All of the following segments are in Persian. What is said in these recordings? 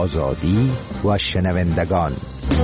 آزادی و شنوندگان.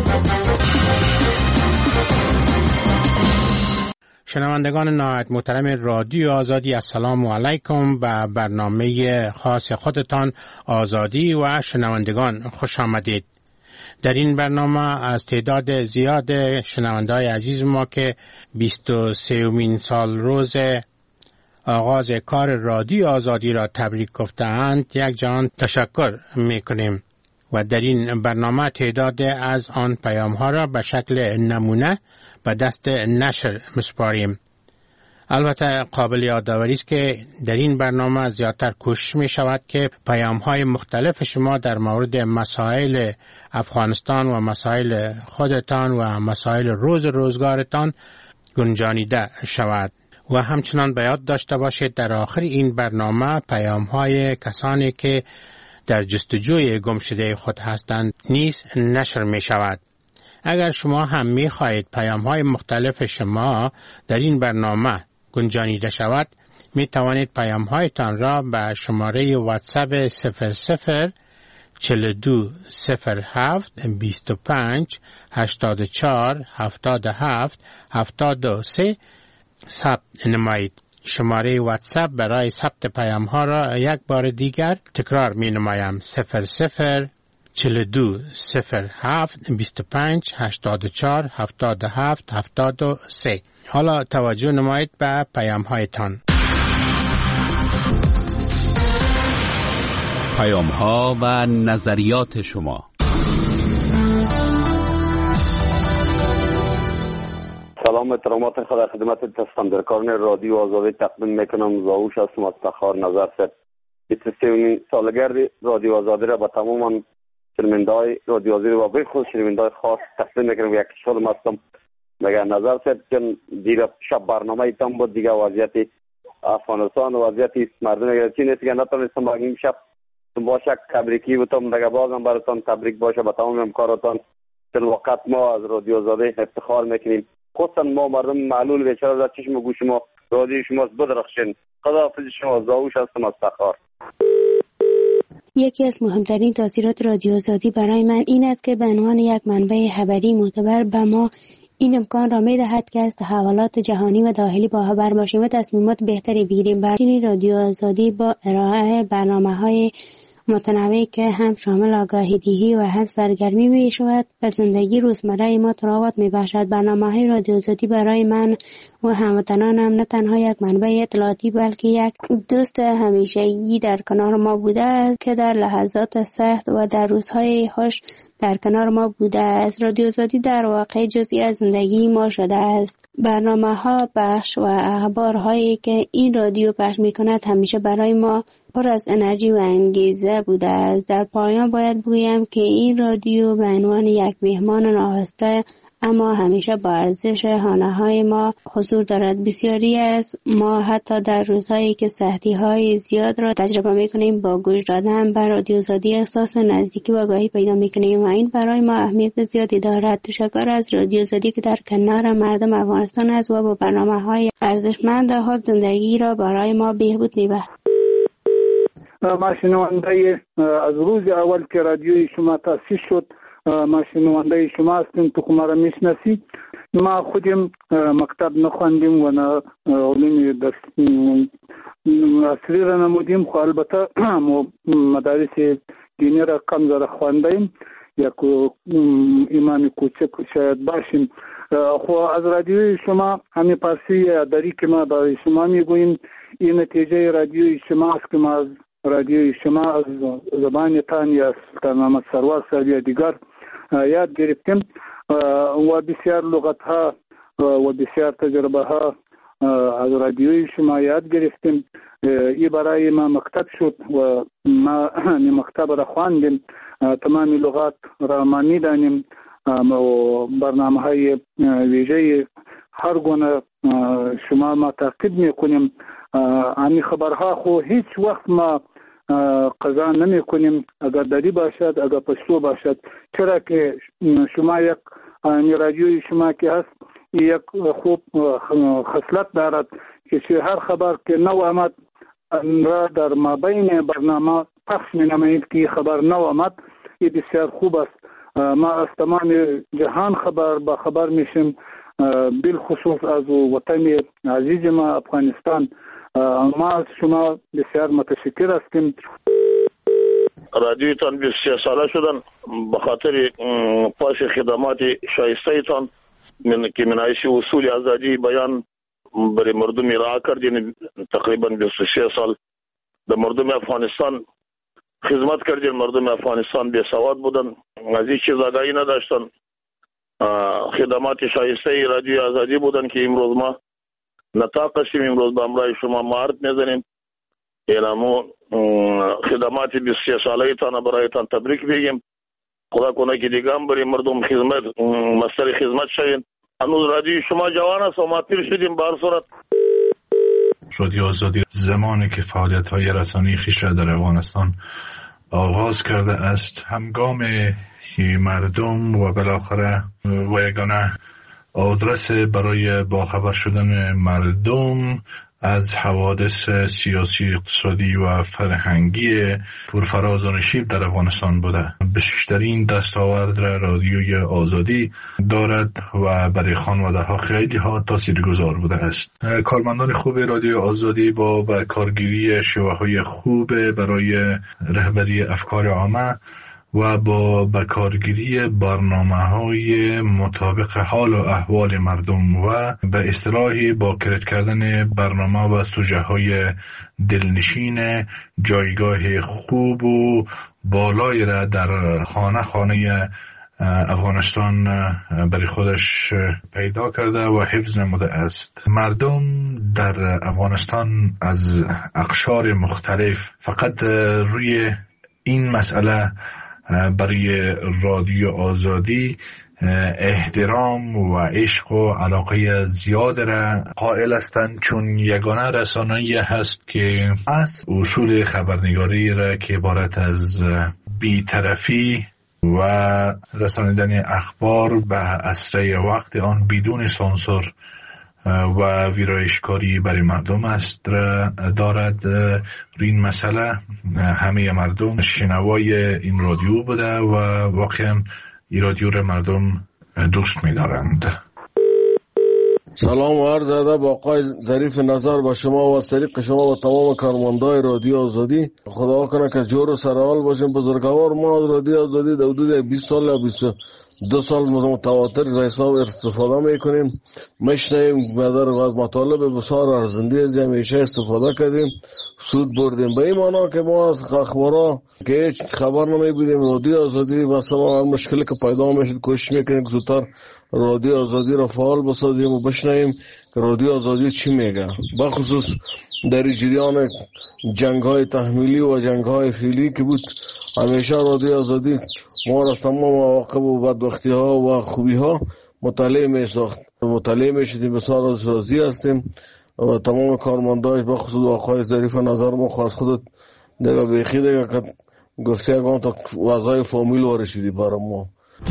شنوندگان نهایت محترم رادیو آزادی، السلام علیکم. به برنامه خاص خودتان آزادی و شنوندگان خوش آمدید. در این برنامه از تعداد زیاد شنوندای عزیز ما که 23مین سال روز آغاز کار رادیو آزادی را تبریک گفته‌اند یک جهان تشکر می‌کنیم و در این برنامه تعداد از آن پیام‌ها را به شکل نمونه به دست نشر می‌سپاریم. البته قابل یادآوری است که در این برنامه زیادتر کوشش می‌شود که پیام‌های مختلف شما در مورد مسائل افغانستان و مسائل خودتان و مسائل روزگارتان گنجانیده شود. و همچنان به یاد داشته باشید در آخر این برنامه پیام‌های کسانی که در جستجوی گمشده خود هستند نیز نشر می شود. اگر شما هم می خواهید پیام‌های مختلف شما در این برنامه گنجانیده شود، می توانید پیام‌هایتان را به شماره واتساپ 00 42 07 25 84 77 73 ثبت نمایید. شماره واتساپ برای ثبت پیام ها را یک بار دیگر تکرار می نمایم: 00 42 07 25 84 77 73. حالا توجه نمایید به پیام هایتان. پیام ها و نظریات شما. سلام احترامات خدا خدمت تصفندرکاران رادیو آزادی تقدیم میکنم. زاوش هستم از تخار نظر سر. 23مین سالگرد رادیو آزادی را به تمام شنونده‌های رادیو آزادی و بخصوص شنونده‌های خاص تقدیم میکنم. یک سالم هستم. مگر نظر سر چون دیگه شب برنامه ایتان بود، دیگه وضعیت افغانستان و وضعیت مردم گرچی نیست که نتونستم با این شب با شک تبریکی بودم. دیگه بازم براتون تبریک باشه به تمام همکاراتان. چون وقت ما از رادیو آزادی افتخار میکنیم، خصوصا ما مردم معلول بیچاره در چشم و گوش ما رادیو شماست بدرخشین. خداحافظ شما. زاوش هستم از تخار. یکی از مهمترین تاثیرات رادیو آزادی برای من این است که به عنوان یک منبع خبری معتبر به ما این امکان را می‌دهد که از تحولات جهانی و داخلی باخبر باشیم و تصمیمات بهتری بگیریم. برای رادیو آزادی با ارائه برنامه‌های متنوعی که هم شامل آگاهی دهی و هم سرگرمی می شود و زندگی روزمره ما تراوت می بخشد. برنامه‌های رادیو آزادی برای من و هموطنانم نه تنها یک منبع اطلاعاتی بلکه یک دوست همیشگی در کنار ما بوده است که در لحظات سخت و در روزهای خوش در کنار ما بوده است. رادیو آزادی در واقع جزئی از زندگی ما شده است. برنامه‌ها، بخش و اخبارهایی که این رادیو پخش می‌کند همیشه برای ما پر از انرژی و انگیزه بوده است. در پایان باید بگویم که این رادیو به عنوان یک مهمان ناخواسته اما همیشه با ارزش خانه‌های ما حضور دارد. بسیاری از ما حتی در روزهایی که سختی‌های زیاد را تجربه می‌کنیم با گوش دادن به رادیو آزادی احساس نزدیکی و آگاهی پیدا می‌کنیم و این برای ما اهمیت زیادی دارد. تشکر از رادیو آزادی که در کنار مردم افغانستان است و با برنامه‌های ارزشمند خود زندگی را برای ما بهبود می‌بخشد. ما شنونده از روز اول که رادیوی شما تأسیس شد ما شنونده شما هستیم. تو ما را میشناسید. ما خودم مکتب نخواندیم و نه علوم عصری را نمودیم، خو البته مدارس دینی را کم زره خواندیم، یک ایمان کوچک شاید باشیم. خو از رادیوی شما همین پارسی داری که ما برای شما میگوییم این نتیجه رادیوی شما است که ما از رادیوی شما از زبان تان یا سلطان محمد سروار صاحب یا دیگر یاد گرفتیم و بسیار لغت ها و بسیار تجربه ها از رادیوی شما یاد گرفتیم. این برای ما مکتب شد و ما مکتب را خواندیم، تمام لغات را ما میدانیم و برنامه های ویژه هر گونه شما ما تعقیب میکنیم. همین خبرها خو هیچ وقت ما قضا نمی کنیم، اگر دری باشد اگر پشتو باشد، چرا که شما یک رادیوی شما که هست یک خوب خصلت دارد که هر خبر که نو آمد را در مابین برنامه پخش می نمایید که خبر نو آمد. این بسیار خوب است. ما از تمام جهان خبر میشیم، بالخصوص از وطن عزیز ما افغانستان. ما از شما بسیار متشکر هستیم. رادیوتان 23 ساله شدن به خاطر پاس خدمات شایسته تان که منایش اصول آزادی بیان برای مردم ارائه کردین. تقریبا 23 سال در مردم افغانستان خدمت کردین. مردم افغانستان بی سواد بودن، از این چیز آگاهی نداشتن. خدمات شایسته رادیو آزادی بودن که امروز ما نطاق هستیم. امروز به امرای شما معرض میزنیم. اینمو خدمات 23 ساله تان برایتان تبریک بگیم. خدا کنه که دیگه هم برای مردم خدمت مستر خدمت شوین. هنوز رادیو شما جوان است و ما پیر شدیم. به هر صورت رادیو آزادی زمانی که فعالیت‌های رسانه‌ای خویش را در افغانستان آغاز کرده است، همگام مردم و بالاخره و یگانه آدرس برای باخبر شدن مردم از حوادث سیاسی، اقتصادی و فرهنگی پرفراز و نشیب در افغانستان بوده. بیشترین دستاورد را رادیوی آزادی دارد و برای خانواده ها خیلی ها تاثیرگذار بوده است. کارمندان خوب رادیو آزادی با کارگیری شیوه های خوب برای رهبری افکار عامه و با بکارگیری برنامه‌های مطابق حال و احوال مردم و به اصطلاحی با کرد کردن برنامه و سوژه‌های دلنشین جایگاه خوب و بالایی را در خانه افغانستان برای خودش پیدا کرده و حفظ نموده است. مردم در افغانستان از اقشار مختلف فقط روی این مسئله برای رادیو آزادی احترام و عشق و علاقه زیاد را قائل هستند، چون یگانه رسانه‌ای هست که از اصول خبرنگاری را که عبارت از بی‌طرفی و رسانیدن اخبار به اسرع وقت آن بدون سانسور و ویرایشکاری برای مردم است دارد. این مسئله همه مردم شنوای این رادیو بوده و واقعا این رادیو را مردم دوست می دارند. سلام و عرض ادب آقای ظریف نظر با شما و از طریق شما و تمام کارمندای رادیو آزادی. خدا کنه که جور و سرحال باشیم. بزرگوار ما از رادیو آزادی در حدود 20 سال یا 22 سال متواتر حساب استفاده میکنیم، میشنیم و در مطالب بسیار ارزنده از همیشه استفاده کردیم، سود بردیم. به این معنا که ما از اخبارا که هیچ خبر نمیبودیم، رادیو آزادی مثلا مشکلی که پیدا میشد کوشش میکنیم که زودتر رادیو آزادی را فعال بسازیم و بشنویم که رادیو آزادی چی میگه. بخصوص در جریان جنگ‌های تحمیلی و جنگ‌های فعلی که بود، همیشه رادیو آزادی ما را تمام مواقع و بدبختی‌ها و خوبی‌ها مطالعه می‌ساخت. مطالعه می‌شدیم، بسیار از راضی هستیم و تمام کارمندانش بخصوص آقای ظریف نظر ما خواست خودت دیگه بیخی دیگه که گفته اگه تا وضعای فامیل وارشیدی برای ما.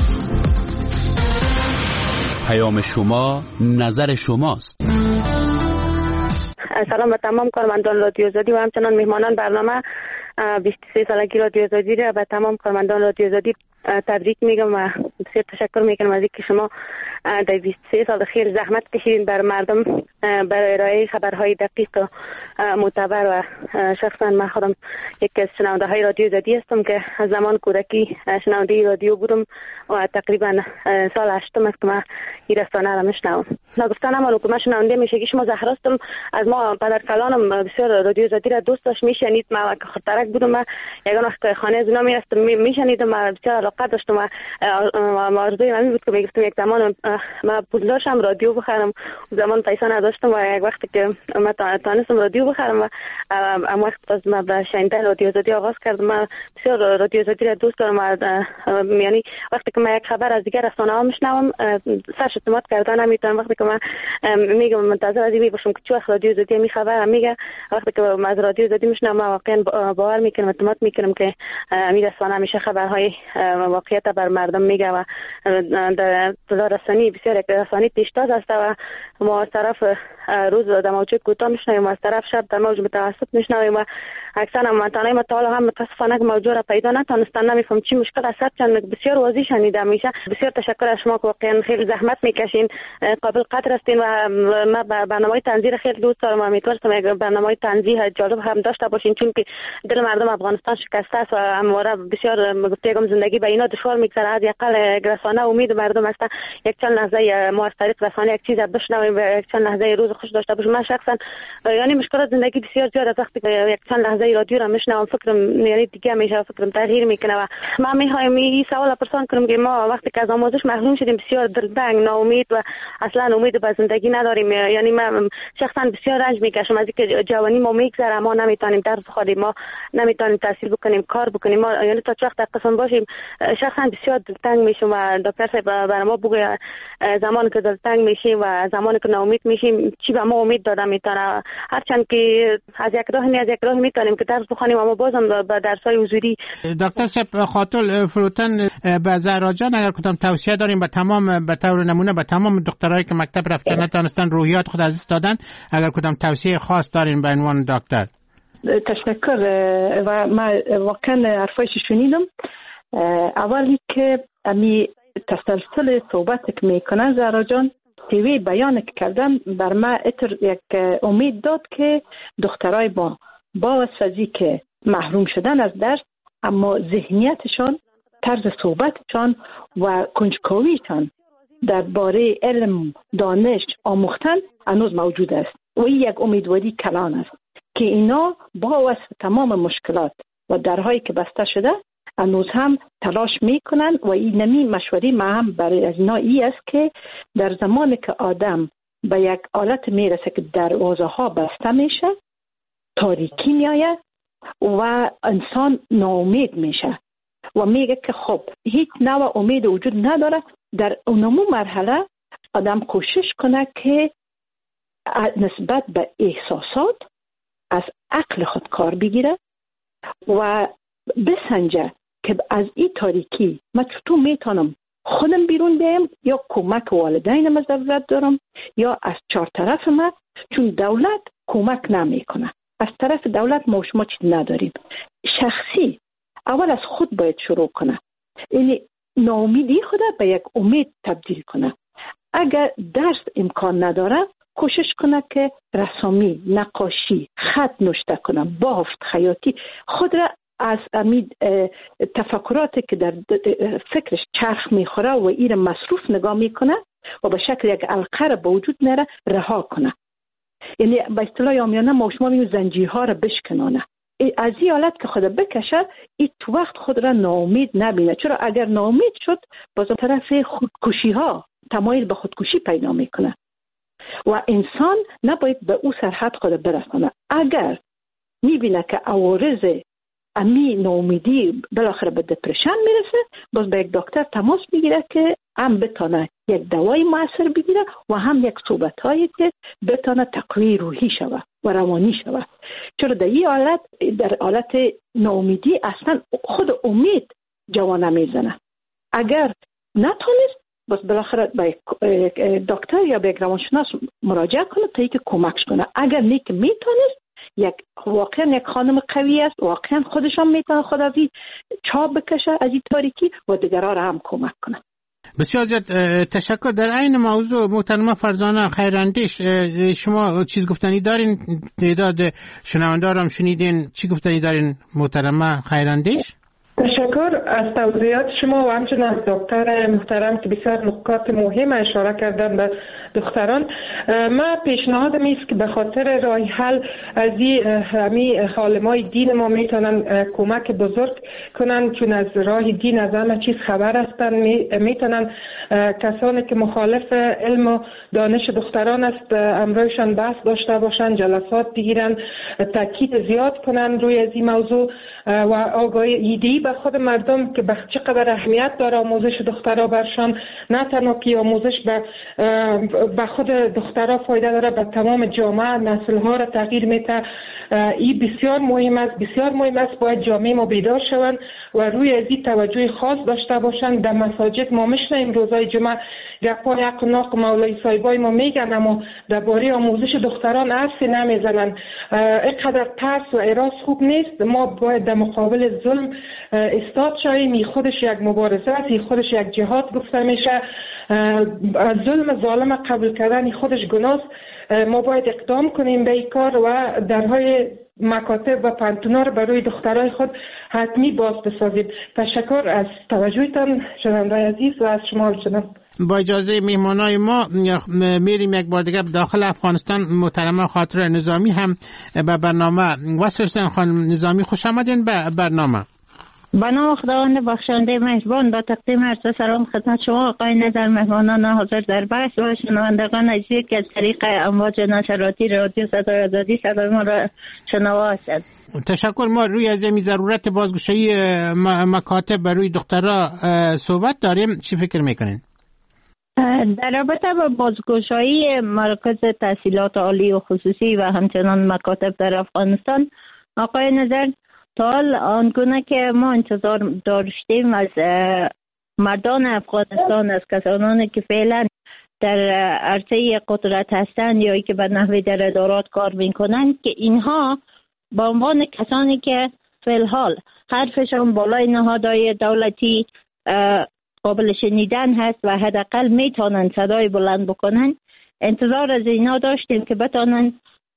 پیام شما نظر شماست. سلام به تمام کارمندان رادیو آزادی و همچنان میهمانان برنامه 23 سالگی رادیو آزادی را به تمام کارمندان رادیو آزادی تبریک میگم و بسیار تشکر میکنم از اینکه شما در 23 سال خیر زحمت کشیدین بر مردم برای ارائه خبرهای دقیق و معتبر و شخصا من خودم یکی از شنونده های رادیو آزادی هستم که از زمان کودکی شنونده رادیو بودم و تقریبا سال 8 است که من این رسانه را میشنوم. نگفتن اما که من شنونده میشگی شما زهراستم، از ما پدر کلانم بسیار رادیو آزادی را دوست داشت، میشنید. من که خاطرک بودم، من یگان وقت خانه از اونا میرفتم میشنیدم و بسیار علاقه داشتم و آرزوی من بود که میگفتم یک زمان من پول داشتم رادیو بخرم. زمان پیسه نداشتم و یک وقتی که من تانستم رادیو بخرم و ام وقت از من به شنیدن رادیو آزادی آغاز کردم. من بسیار رادیو آزادی را دوست دارم و یعنی وقتی که من یک خبر از دیگر رسانه‌ها میشنوم سرش اعتماد کردن نمیتونم. وقتی که من میگم منتظر از این باشم که چه وقت رادیو آزادی می خبر میگه، وقتی که من از رادیو آزادی میشنوم واقعا باور میکنم، اعتماد میکنم که این رسانه همیشه خبرهای واقعیت بر مردم میگه و در رسانی بسیار رسانی پیشتاز است و ما از طرف روز در موج کوتاه میشنویم و از طرف شب در موج متوسط میشنویم و اکثر منطقه ما تا هم متاسفانه موج را پیدا نتونستن. نمیفهم چی مشکل است، چون بسیار واضح شنیده میشه. بسیار تشکر از شما که واقعا خیلی زحمت میکشین، قابل قدر هستین و ما برنامه طنزی خیلی دوست دارم. امیدوارم یک برنامه طنزی جالب هم داشته باشین، چون که دل مردم افغانستان شکسته است و همواره بسیار گفتگو زندگی به اینا دشوار میگذره. از یقل رسانه امید مردم است یک چند لحظه ما از طریق رسانه یک چیز بشنویم و یک چند لحظه روز خوش داشته باشیم. من شخصا یعنی مشکلات زندگی بسیار زیاد از وقتی که یک چند لحظه رادیو را میشنوم فکرم یعنی دیگه میشه، فکرم تغییر میکنه و ما میخوایم این سوال پرسان کنم که ما وقتی که از آموزش محروم شدیم بسیار دلتنگ، ناامید و اصلا امید به زندگی نداریم. یعنی من شخصا بسیار رنج میکشم از اینکه جوانی ما میگذره، ما نمیتونیم درس بخونیم، ما نمیتونیم تحصیل بکنیم، کار بکنیم، ما یعنی تا وقت قسم باشیم. شخصا بسیار دلتنگ میشم و دکتر صاحب برای ما بگوید زمانی که دلتنگ میشیم و زمانی که ناامید میشیم چی به ما امید داده میتونه. هرچند که از یک راه نه از یک راه میتونیم که درس بخونیم اما بازم به درس‌های حضوری. دکتر صاحب خاطر فروتن به زهرا جان اگر کدام توصیه داریم به تمام به طور نمونه به تمام دخترایی که مکتب رفتن نتونستن روحیات خود از دست دادن، اگر کدام توصیه خاص دارین به عنوان دکتر؟ تشکر و ما واقعا حرفایش شنیدم. اولی که امی تسلسل صحبت که میکنن زهرا جان تیوی بیان که کردم بر ما اتر یک امید داد که دخترای با واسفزی که محروم شدن از درس اما ذهنیتشان، طرز صحبتشان و کنجکاویشان درباره علم دانش آموختن هنوز موجود است و این یک امیدواری کلان است که اینا با وصف تمام مشکلات و درهایی که بسته شده هنوز هم تلاش میکنن و این نمی مشوری ما هم برای از اینا ای است که در زمانی که آدم به یک حالت میرسه که دروازه ها بسته میشه، تاریکی میآید و انسان ناامید میشه و میگه که خب هیچ نوع امید وجود نداره. در اونمو مرحله آدم کوشش کنه که نسبت به احساسات از عقل خود کار بگیره و بسنجه که از این تاریکی من چطور میتونم خودم بیرون بیم یا کمک والدینم ضرورت دارم یا از چهار طرف من، چون دولت کمک نمیکنه. از طرف دولت ما شما چیز نداریم. شخصی اول از خود باید شروع کنه، یعنی ناامیدی خود به یک امید تبدیل کنه. اگر درس امکان نداره کوشش کنه که رسامی، نقاشی، خط نوشته کنه، بافت، خیاطی خود را از امید تفکراتی که در فکرش چرخ میخوره و این مصروف نگاه میکنه و به شکل یک علقه را به وجود نره رها کنه. یعنی به اصطلاح عامیانه ما شما میگیم زنجیرها را بشکنانه. از این حالت که خود بکشه این تو وقت خود را ناامید نبینه. چرا اگر ناامید شد باز طرف خودکشی ها تمایل به خودکشی پیدا میکنه و انسان نباید به او سرحد خود برسانه. اگر میبینه که عوارض امی ناامیدی بالاخره به دپرشن میرسه باز به یک دکتر تماس میگیره که هم بتونه یک دوای موثر بگیره و هم یک صحبت هایی که بتونه تقویت روحی شود و روانی شود. چرا در این حالت در حالت ناامیدی اصلا خود امید جوانه میزنه. اگر نتونست باز بالاخره به دکتر یا به یک روانشناس مراجعه کنه تا اینکه کمکش کنه. اگر نیک میتونست واقعا یک خانم قوی است، واقعا خودشان میتونه خود از این چاب بکشه از این تاریکی و دیگران را هم کمک کنه. بسیار زیاد تشکر. در این موضوع محترمه فرزانه خیراندیش شما چیز گفتنی دارین؟ تعداد شنوندارم شنیدین، چی گفتنی دارین محترمه خیراندیش؟ تشکر از توضیحات شما و همچنین از دکتر محترم که بسیار نکات مهم اشاره کردن به دختران. ما پیشنهادم است که به خاطر راه حل از این عالمای دین ما میتونن کمک بزرگ کنن، چون از راه دین از همه چیز خبر هستن. میتونن کسانی که مخالف علم و دانش دختران است امروزشان بحث داشته باشن، جلسات بگیرن، تاکید زیاد کنن روی از این موضوع و آگاهی ایده‌ای به خود مردم که به چقدر اهمیت داره آموزش دخترها برشان. نه تنها که آموزش به خود دخترها فایده داره، به تمام جامعه نسل‌ها را تغییر میده. این بسیار مهم است، بسیار مهم است. باید جامعه ما بیدار شوند و روی از این توجه خاص داشته باشند. در مساجد ما میشنیم روزهای جمعه گپای حق و ناق مولای صاحبای ما میگن، اما درباره آموزش دختران حرفی نمیزنن. اینقدر ترس و اراس خوب نیست. ما باید در مقابل ظلم استاد شویم. این خودش یک مبارزه است، این خودش یک جهاد گفته میشه. ظلم ظالم قبول کردن خودش گناه. ما باید اقدام کنیم به این کار و درهای مکاتب و پانتونا رو برای دخترای خود حتمی باز بسازیم. تشکر از توجهتان شنوندگان عزیز و از شما جناب. با اجازه میهمانای ما میریم یک بار دیگه داخل افغانستان. محترمه خاطر نظامی هم به برنامه وصل. خانم نظامی خوش آمدین به برنامه. با نام خداوند بخشنده مهربان با تقدیم عرض سلام خدمت شما آقای نظر، مهمانان حاضر در بحث و شنوندگان عزیزی که از طریق امواج نشراتی رادیو صدای آزادی صدای ما را شنوا هستند. تشکر. ما روی از این ضرورت بازگشایی مکاتب برای دخترها صحبت داریم. چی فکر میکنین؟ در رابطه با بازگشایی مراکز تحصیلات عالی و خصوصی و همچنان مکاتب در افغانستان، آقای نظر، تا حال آنگونه که ما انتظار داشتیم از مردان افغانستان، از کسانی که فعلا در عرصه قدرت هستند یا که به نحوی در ادارات کار میکنند، که اینها به عنوان کسانی که فعال حرفشان بالای نهادهای دولتی قابل شنیدن هست و حداقل میتونن صدای بلند بکنن، انتظار از اینا داشتیم که بتونن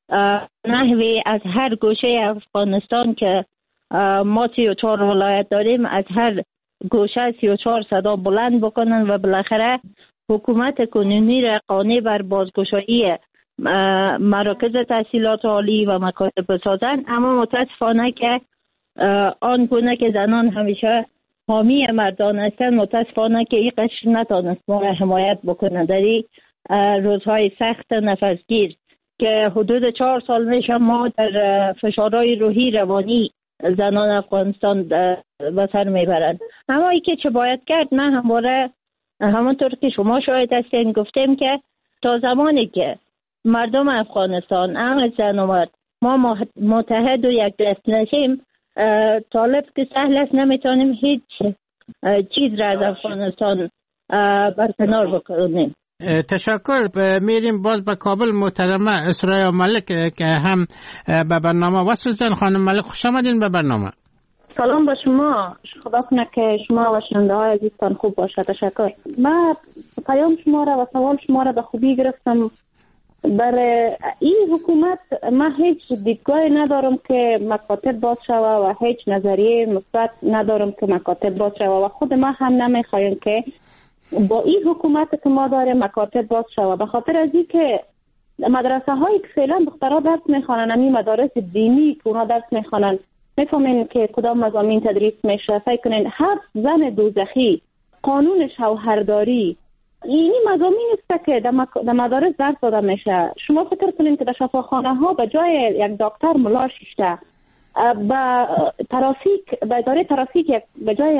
نحوی از هر گوشه افغانستان که ما 34 ولایت داریم، از هر گوشه 34 صدا بلند بکنن و بالاخره حکومت کنونی را قانع بر بازگشایی مراکز تحصیلات عالی و مکاتب بسازن. اما متاسفانه که آن گونه که زنان همیشه حامی مردان هستند، متاسفانه که این قشر نتانست ما را حمایت بکنه در این روزهای سخت نفسگیر که حدود 4 سال میشه ما در فشارهای روحی روانی زنان افغانستان به سر میبرند. اما ای که چه باید کرد، من همواره همونطور که شما شاهد هستین گفتیم که تا زمانی که مردم افغانستان هم زن و مرد ما متحد و یک دست نشیم، طالب که سهل است نمیتونیم هیچ چیز را از افغانستان برکنار بکنیم. تشکر. میریم باز به کابل. محترمه اسرای ملک که هم به برنامه وصل شدن. خانم ملک خوش آمدین به برنامه. سلام با شما. خدا کنه که شما و شنونده های عزیزتان خوب باشه. تشکر. من پیام شما را و سوال شما را به خوبی گرفتم. برای این حکومت من هیچ دیدگاهی ندارم که مکاتب باز شوه و هیچ نظریه مثبت ندارم که مکاتب باز شوه و خود ما هم نمیخوایم که با این حکومت که ما داریم مکاتب باز شوه، به خاطر از این که مدرسه هایی که فعلا دخترها درس میخوانن، همین مدارس دینی که اونا درس میخوانن، میفهمین که کدام مضامین تدریس میشه. فکر کنین 7 زن دوزخی، قانون شوهرداری، اینی مضامین است که در مدارس درس داده میشه. شما فکر کنین که در شفاخانه ها به جای یک دکتر ملا شیشته، با ترافیک به اداره ترافیک به جای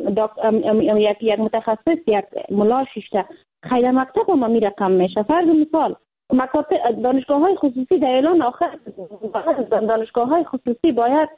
یک متخصص یک ملا شیشته، خیلی مکتب هم می رقم میشه. فرض مثال مکاتب دانشگاه های خصوصی در اعلان آخر دانشگاه های خصوصی باید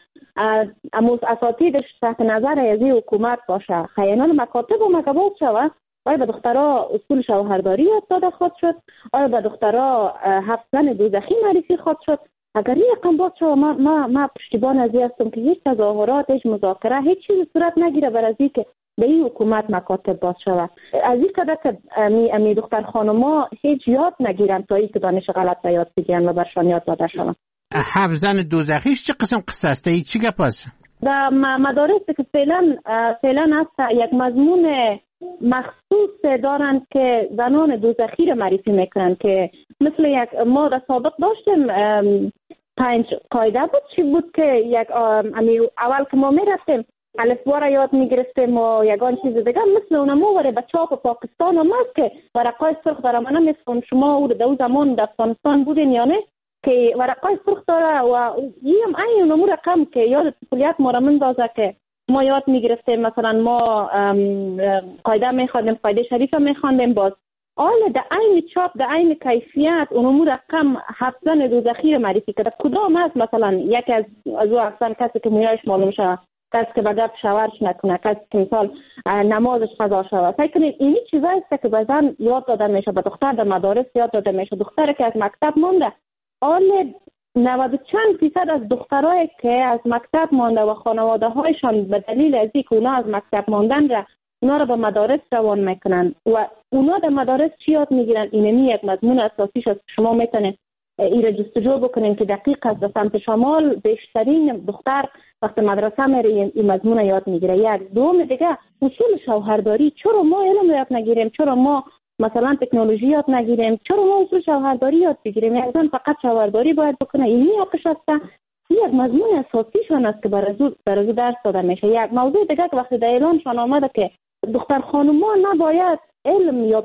اساتیدش تحت نظر از حکومت باشه. خیانان مکاتب هم اگه باز شود، آیا به دخترها اصول شوهرداری یاد داده خواهد شد؟ آیا به دخترها 7 زن دوزخی معرفی خواهد شد؟ اگر این رقم باز شد، ما پشتیبان از این هستم که هیچ تظاهرات، هیچ مذاکره، هیچ چیزی صورت نگیره بر از این که به این حکومت مکاتب باز شود. از این قدر که امی دختر خانوما هیچ یاد نگیرن تا این که دانش غلط یاد بگیرن و برشان یاد داده شود. 7 زن دوزخیش چه قسم قصه است؟ چی گپ است؟ در مدارسی که فعلا هست یک مضمون مخصوص دارند که زنان دوزخی را معرفی میکنن، که مثل یک ما در سابق داشتیم 5 قاعده بود. چی بود که یک اول که ما میرفتیم الفبا را یاد میگرفتیم و یگان چیز دیگه مثل اونمو وره بچه ها په پاکستان هم هست که ورقای سرخ داره. من نمیستون شما او در زمان در افغانستان بودین یا نه که ورقای سرخ داره و هم این اونمو رقم که یاد کلیت ما را مندازه که ما یاد میگرفتیم. مثلا ما قاعده میخواندیم، قاعده شریف میخواندیم، باز حالا در عین چاپ در عین کیفیت اونمو رقم حفظن دوزخی معرفی کرده. کدام هست مثلا یکی از او افسان کسی که مویایش معلوم شود، کسی که به گپ شوهرش نکنه، کسی که مثال نمازش قضا شود. فکر کنید اینی چیزایی است که به زن یاد داده میشه، به دختر در مدارس یاد داده میشه. دختری که از مکتب مونده، حال 90 چند فیصد از دخترایی که از مکتب مانده و خانواده هایشان به دلیل از اینکه اونا از مکتب ماندن را اونا را به مدارس روان میکنن و اونا در مدارس چی یاد میگیرن؟ اینمی یک مضمون اساسیش است. شما میتونید این را جستجو بکنین که دقیق است. در سمت شمال بیشترین دختر وقت مدرسه میره این مضمون یاد میگیره. یک دوم دیگه اصول شوهرداری. چرا ما علم یاد نگیریم؟ چرا ما مثلا تکنولوژی یاد نگیریم؟ چرا ما اصول شوهرداری یاد بگیریم؟ یک زن فقط شوهرداری باید بکنه، اینی حقش است. یک مضمون اساسیشان است که برای درس داده میشه. یک موضوع دیگه که وقتی در اعلانشان آمده که دختر خانوما نباید علم یا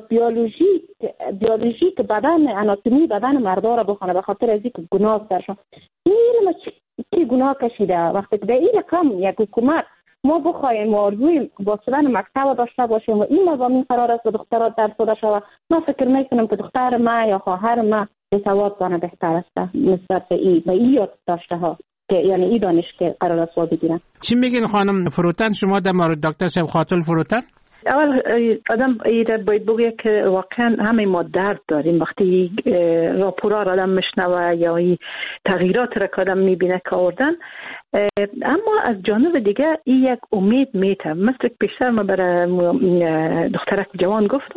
بیولوژی که بدن اناتومی بدن مردا را بخونه به خاطر از اینکه گناه درشون. این علم چی گناه کشیده؟ وقتی که در این رقم یک حکومت ما بخوایم و آرزوی با شدن مکتب داشته باشیم و این مضامین قرار است به دخترات درس داده شود، من فکر میکنم که دختر ما یا خواهر ما سواد کنه بهتر است نسبت به این یاد داشته ها که یعنی این دانش که قرار است وا بگیرن. چی میگین خانم فروتن شما در مورد دکتر صاحب خاتون فروتن؟ اول آدم ایده باید بگه که واقعا همه ما درد داریم وقتی راپورا را آدم میشنوه یا این تغییرات را که آدم میبینه که آوردن. اما از جانب دیگه این یک امید میته. مثل پیشتر ما برای دخترک جوان گفتم،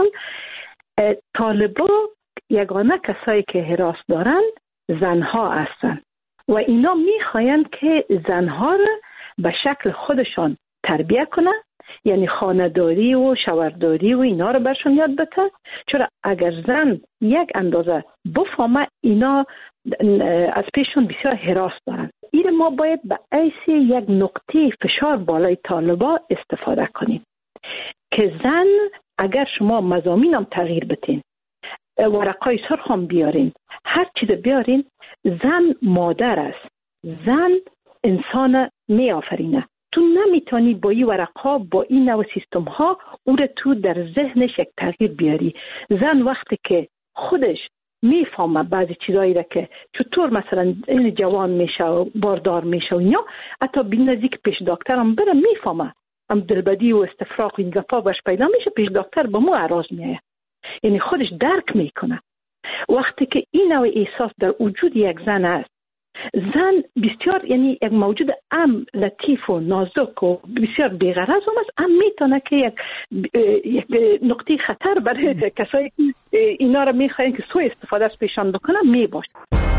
طالبا یگانه کسایی که حراس دارن زنها هستن و اینا میخواین که زنها را به شکل خودشان تربیه کنه، یعنی خانه‌داری و شوهرداری و اینا رو برشون یاد بده. چرا اگر زن یک اندازه بفهمه اینا از پیشون بسیار حراس دارن. این ما باید به ایسی یک نقطه فشار بالای طالبا استفاده کنیم که زن اگر شما مضامینم تغییر بتین، ورقای سرخ هم بیارین، هر چیز بیارین، زن مادر است، زن انسان می آفرینه. تو نمیتونی با این ورقها با این نوع سیستم ها او رو تو در ذهنش یک تغییر بیاری. زن وقتی که خودش میفهمه بعضی چیزایی را که چطور مثلا این جوان میشه و باردار میشه و اینا، حتی بین نزدیک پیش دکتر هم بره میفهمه، هم دلبدی و استفراغ این گپا باش پیدا میشه، پیش دکتر با مو عراض میایه، یعنی خودش درک میکنه. وقتی که این نوع احساس در وجود یک زن است، زن بسیار یعنی یک موجود لطیف و نازک و بسیار بی‌غرض است، میتونه که یک نقطه خطر برای کسایی که اینا را میخواین که سوء استفاده از پیشان بکنن میباشه.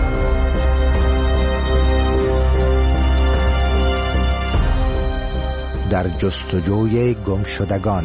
در جستجوی گمشدگان.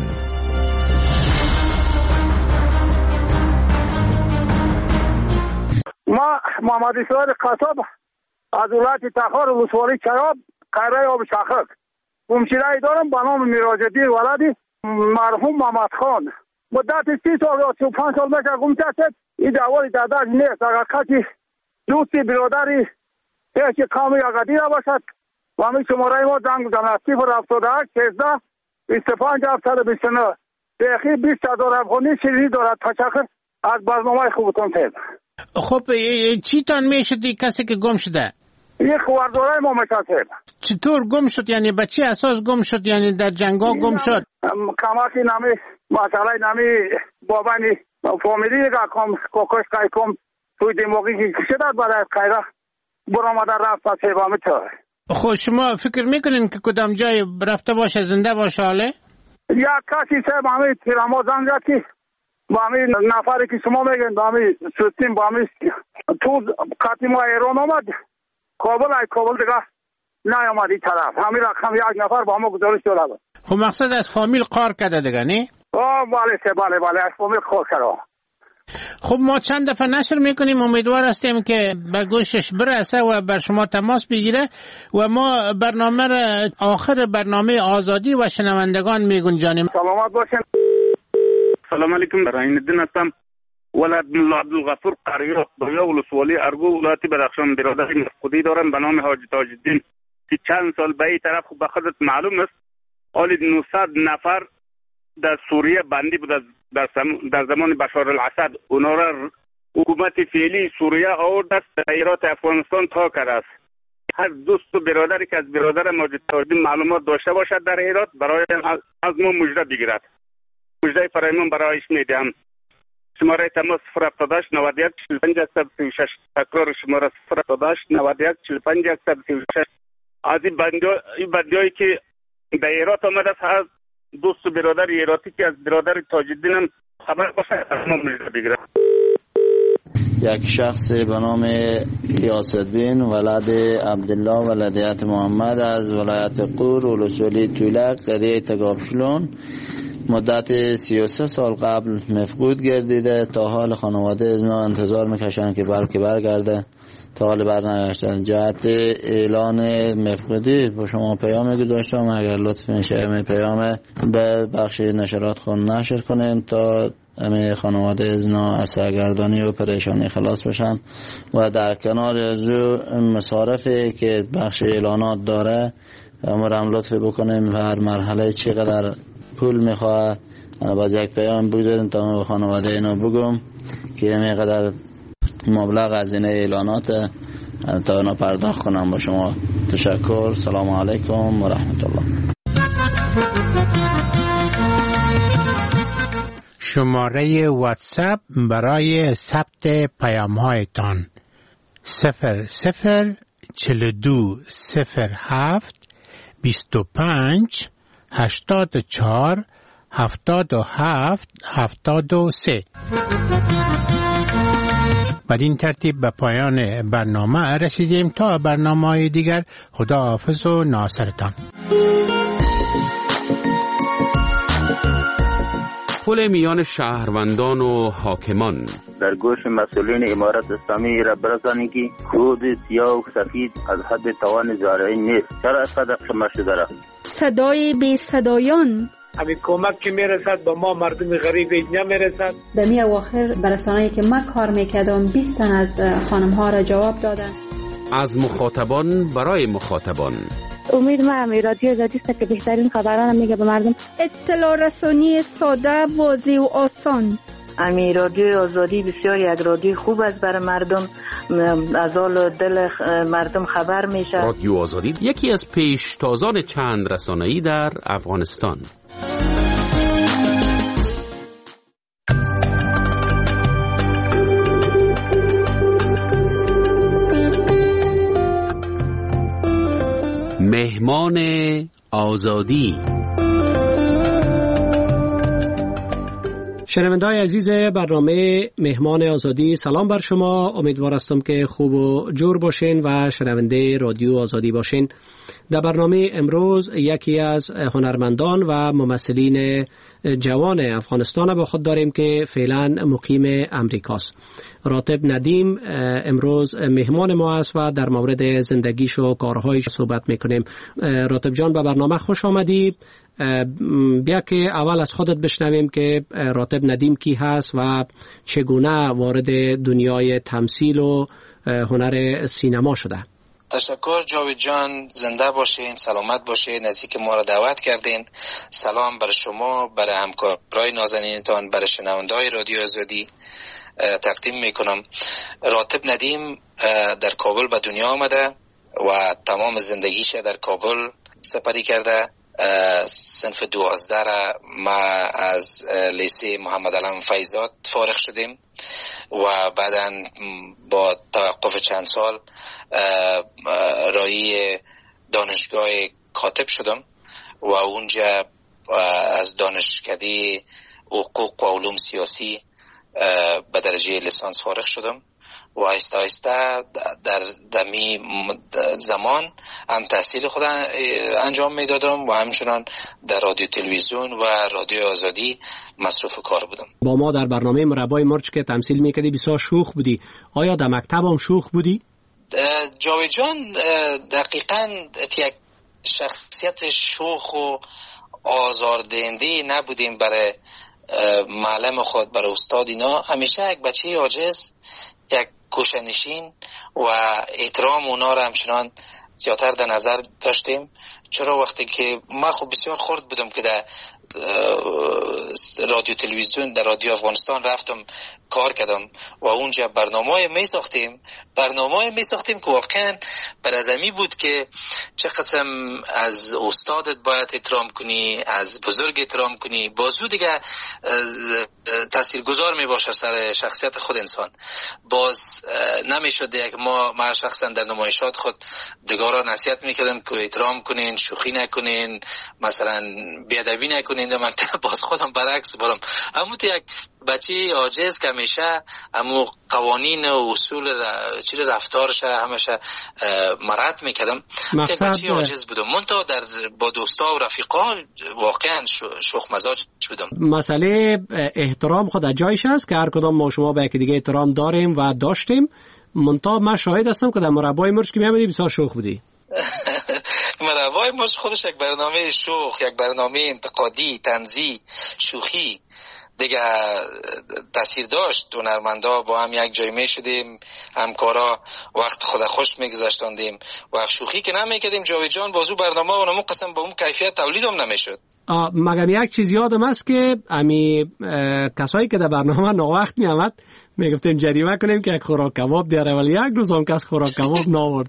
ما محمد اسماعیل قصاب از ولایت تخار ولسوالی چراب قره آب شخک گمشده‌ای دارم به نام میراج‌الدین ولد مرحوم محمد خان. مدت 30 سال یا 35 سال میشه گم شد. این دعوای داداش نیست، اگر کسی دوستی برادری پیش قومی اگدی باشد و همین شماره ما زنگ بزنه 078 16 25 729 دقیقی 20,000 افغانی شیرینی دارد. تشکر از برنامه خوبتون تید. خب چی تان میشدی کسی که گم شده؟ یک خواردارای ما میشد. چطور گم شد؟ یعنی به چی اساس گم شد؟ یعنی در جنگا گم شد؟ کماکی نمی مسئله نمی بابانی فامیلی که کوکش کم توی دماغی که شدد برای خیره برآمده رفت و سیبامه چاره. خب شما فکر میکنین که کدام جای رفته باشه زنده باشه حاله؟ یک کسی سیب همه تیراما زنگ زد که با همین نفری که شما میگن با همین سوستیم با همین تو قطعی ما ایران آمد کابل دیگه نیامد این طرف. همین رقم یک نفر با همه گزارش داده. خب مقصد از فامیل قار کرده دیگه نه؟ بله از فامیل قار کرده. خب ما چند دفعه نشر میکنیم، امیدوار هستیم که به گوشش برسه و بر شما تماس بگیره و ما برنامه را آخر برنامه آزادی و شنوندگان میگنجانیم. سلامت باشین. سلام علیکم. رحیم الدین هستم، ولد ملا عبدالغفور قریه بیا ولسوالی ارگو ولایت بدخشان. برادر مفقودی دارم به نام حاجی تاج الدین که چند سال به این طرف به خودت معلوم است حالی 900 نفر در سوریه بندی بود از در زمان بشار الاسد اونا را حکومت فعلی سوریه آورد است در ایرات افغانستان تا کرده است. هر دوست و برادری که از برادر ماجد تاجدین معلومات داشته باشد در ایرات برای از ما مژده بگیرد. مژده فرایمان برایش میدهم. شماره تماس 078 91 45 136. تکرار شماره 078 91 45 136. از این بندیایی که در ایرات آمده است، هر دوست و برادر ایراتی که از برادر تاجدین هم خبر باشد از ما مژده بگیرد. یک شخص به نام یاسالدین ولد عبدالله ولدیت محمد از ولایت قور ولسوالی طولک قریه تگابشلون مدت 33 سال قبل مفقود گردیده. تا حال خانواده اینا انتظار میکشن که بلکه برگرده، تا حال برنگشتن. جهت اعلان مفقودی با شما پیام گذاشتم، اگر لطف میشه پیام به بخش نشرات خون نشر کنین تا همه خانواده اینا از سرگردانی و پریشانی خلاص بشن و در کنار از مصارفی که بخش اعلانات داره امرم لطف بکنیم و هر مرحله چقدر پول میخواه باز یک پیام بگذاریم تا به خانواده اینا بگم که اینقدر مبلغ از این اعلانات تا اینا پرداخت کنم. با شما تشکر. سلام علیکم و رحمت الله. شماره واتساپ برای ثبت پیام‌هایتان 004207 25 84 77 73. بدین ترتیب به پایان برنامه رسیدیم. تا برنامه‌های دیگر خداحافظ و ناصرتان. پل میان شهروندان و حاکمان در گوش مسئولین امارت اسلامی را برسانید که خود سیاه و سفید از حد توان زارعی نیست. چرا اینقدر خمه شده را؟ صدای بی صدایان همین کمک که میرسد به ما مردم غریب نمیرسد. در می اواخر برسانه‌ای که من کار میکردم 20 تن از خانم ها را جواب دادن. از مخاطبان برای مخاطبان. امید ما رادیو آزادی است که بهترین خبران میگه به مردم. اطلاع رسانی ساده، واضح و آسان. امی رادیو آزادی بسیار یک رادیو خوب است برای مردم، از حال دل مردم خبر میشه. رادیو آزادی یکی از پیشتازان چند رسانه‌ای در افغانستان. مهمان آزادی. شنونده‌های عزیز برنامه مهمان آزادی، سلام بر شما. امیدوار هستم که خوب و جور باشین و شنونده رادیو آزادی باشین. در برنامه امروز یکی از هنرمندان و ممثلین جوان افغانستان با خود داریم که فعلا مقیم امریکاست. راتب ندیم امروز مهمان ما است و در مورد زندگیش و کارهایش صحبت میکنیم. راتب جان به برنامه خوش آمدی. بیا که اول از خودت بشنویم که راتب ندیم کی هست و چگونه وارد دنیای تمثیل و هنر سینما شده. تشکر جاوید جان، زنده باشین، سلامت باشین، نزدیک ما را دعوت کردین. سلام بر شما، برای همکارای نازنینتان، برای شنونده‌های رادیو آزادی تقدیم میکنم. راتب ندیم در کابل به دنیا آمده و تمام زندگیش در کابل سپری کرده. صنف 12 را ما از لیسه محمد علم فیضات فارغ شدیم و بعداً با توقف چند سال رای دانشگاه کاتب شدم و اونجا از دانشکده حقوق و علوم سیاسی به درجه لیسانس فارغ شدم و آهسته آهسته در دمی زمان هم تحصیل خود انجام میدادم و همچنان در رادیو تلویزیون و رادیو آزادی مصروف کار بودم. با ما در برنامه مربای مرچ که تمثیل میکردی بسیار شوخ بودی. آیا در مکتب هم شوخ بودی؟ جاوید جان دقیقاً یک شخصیت شوخ و آزاردهنده نبودیم برای معلم خود، برای استاد اینا. همیشه یک بچه عاجز، یک گوشه‌نشین و احترام اونا را همچنان زیادتر در نظر داشتیم. چرا وقتی که من خب بسیار خرد بودم که در رادیو تلویزیون در رادیو افغانستان رفتم کار کردم و اونجا برنامه می ساختیم که واقعا بر از امی بود که چه قسم از استادت باید احترام کنی، از بزرگ احترام کنی، بازو دیگه تاثیرگذار می باشه سر شخصیت خود انسان. باز نمیشد که ما شخصا در نمایشات خود دیگران نصیحت میکردم که احترام کنین، شوخی نکنین، مثلا بیادبی نکنین. من باز خودم برعکس برم. اما تو یک بچه عاجز که همیشه امو قوانین و اصول رفتارش همیشه مرد میکردم. یک بچه عاجز بودم. من تا با دوستا و رفیقا واقعا شوخ مزاج بودم. مسئله احترام خود جایش است که هر کدام ما شما به یکی دیگه احترام داریم و داشتیم. منتها من شاهد هستم که در مربای مرش که میامدی بسیار شوخ بودی. مربای مرش خودش یک برنامه شوخ، یک برنامه انتقادی، طنزی، شوخی دیگه تاثیر داشت. هنرمندا با هم یک جای می شدیم، همکارا وقت خود خوش میگذاشتاندیم و شوخی که نمیکردیم. جاوید جان بازو برنامه و نمون قسم با اون کیفیت تولید هم نمیشد. مگر یک چیز یادم است که امی کسایی که در برنامه ناوقت می آمد میگفتیم جریمه کنیم که یک خوراک کباب بیاره، ولی یک روز هم کس خوراک کباب ناورد.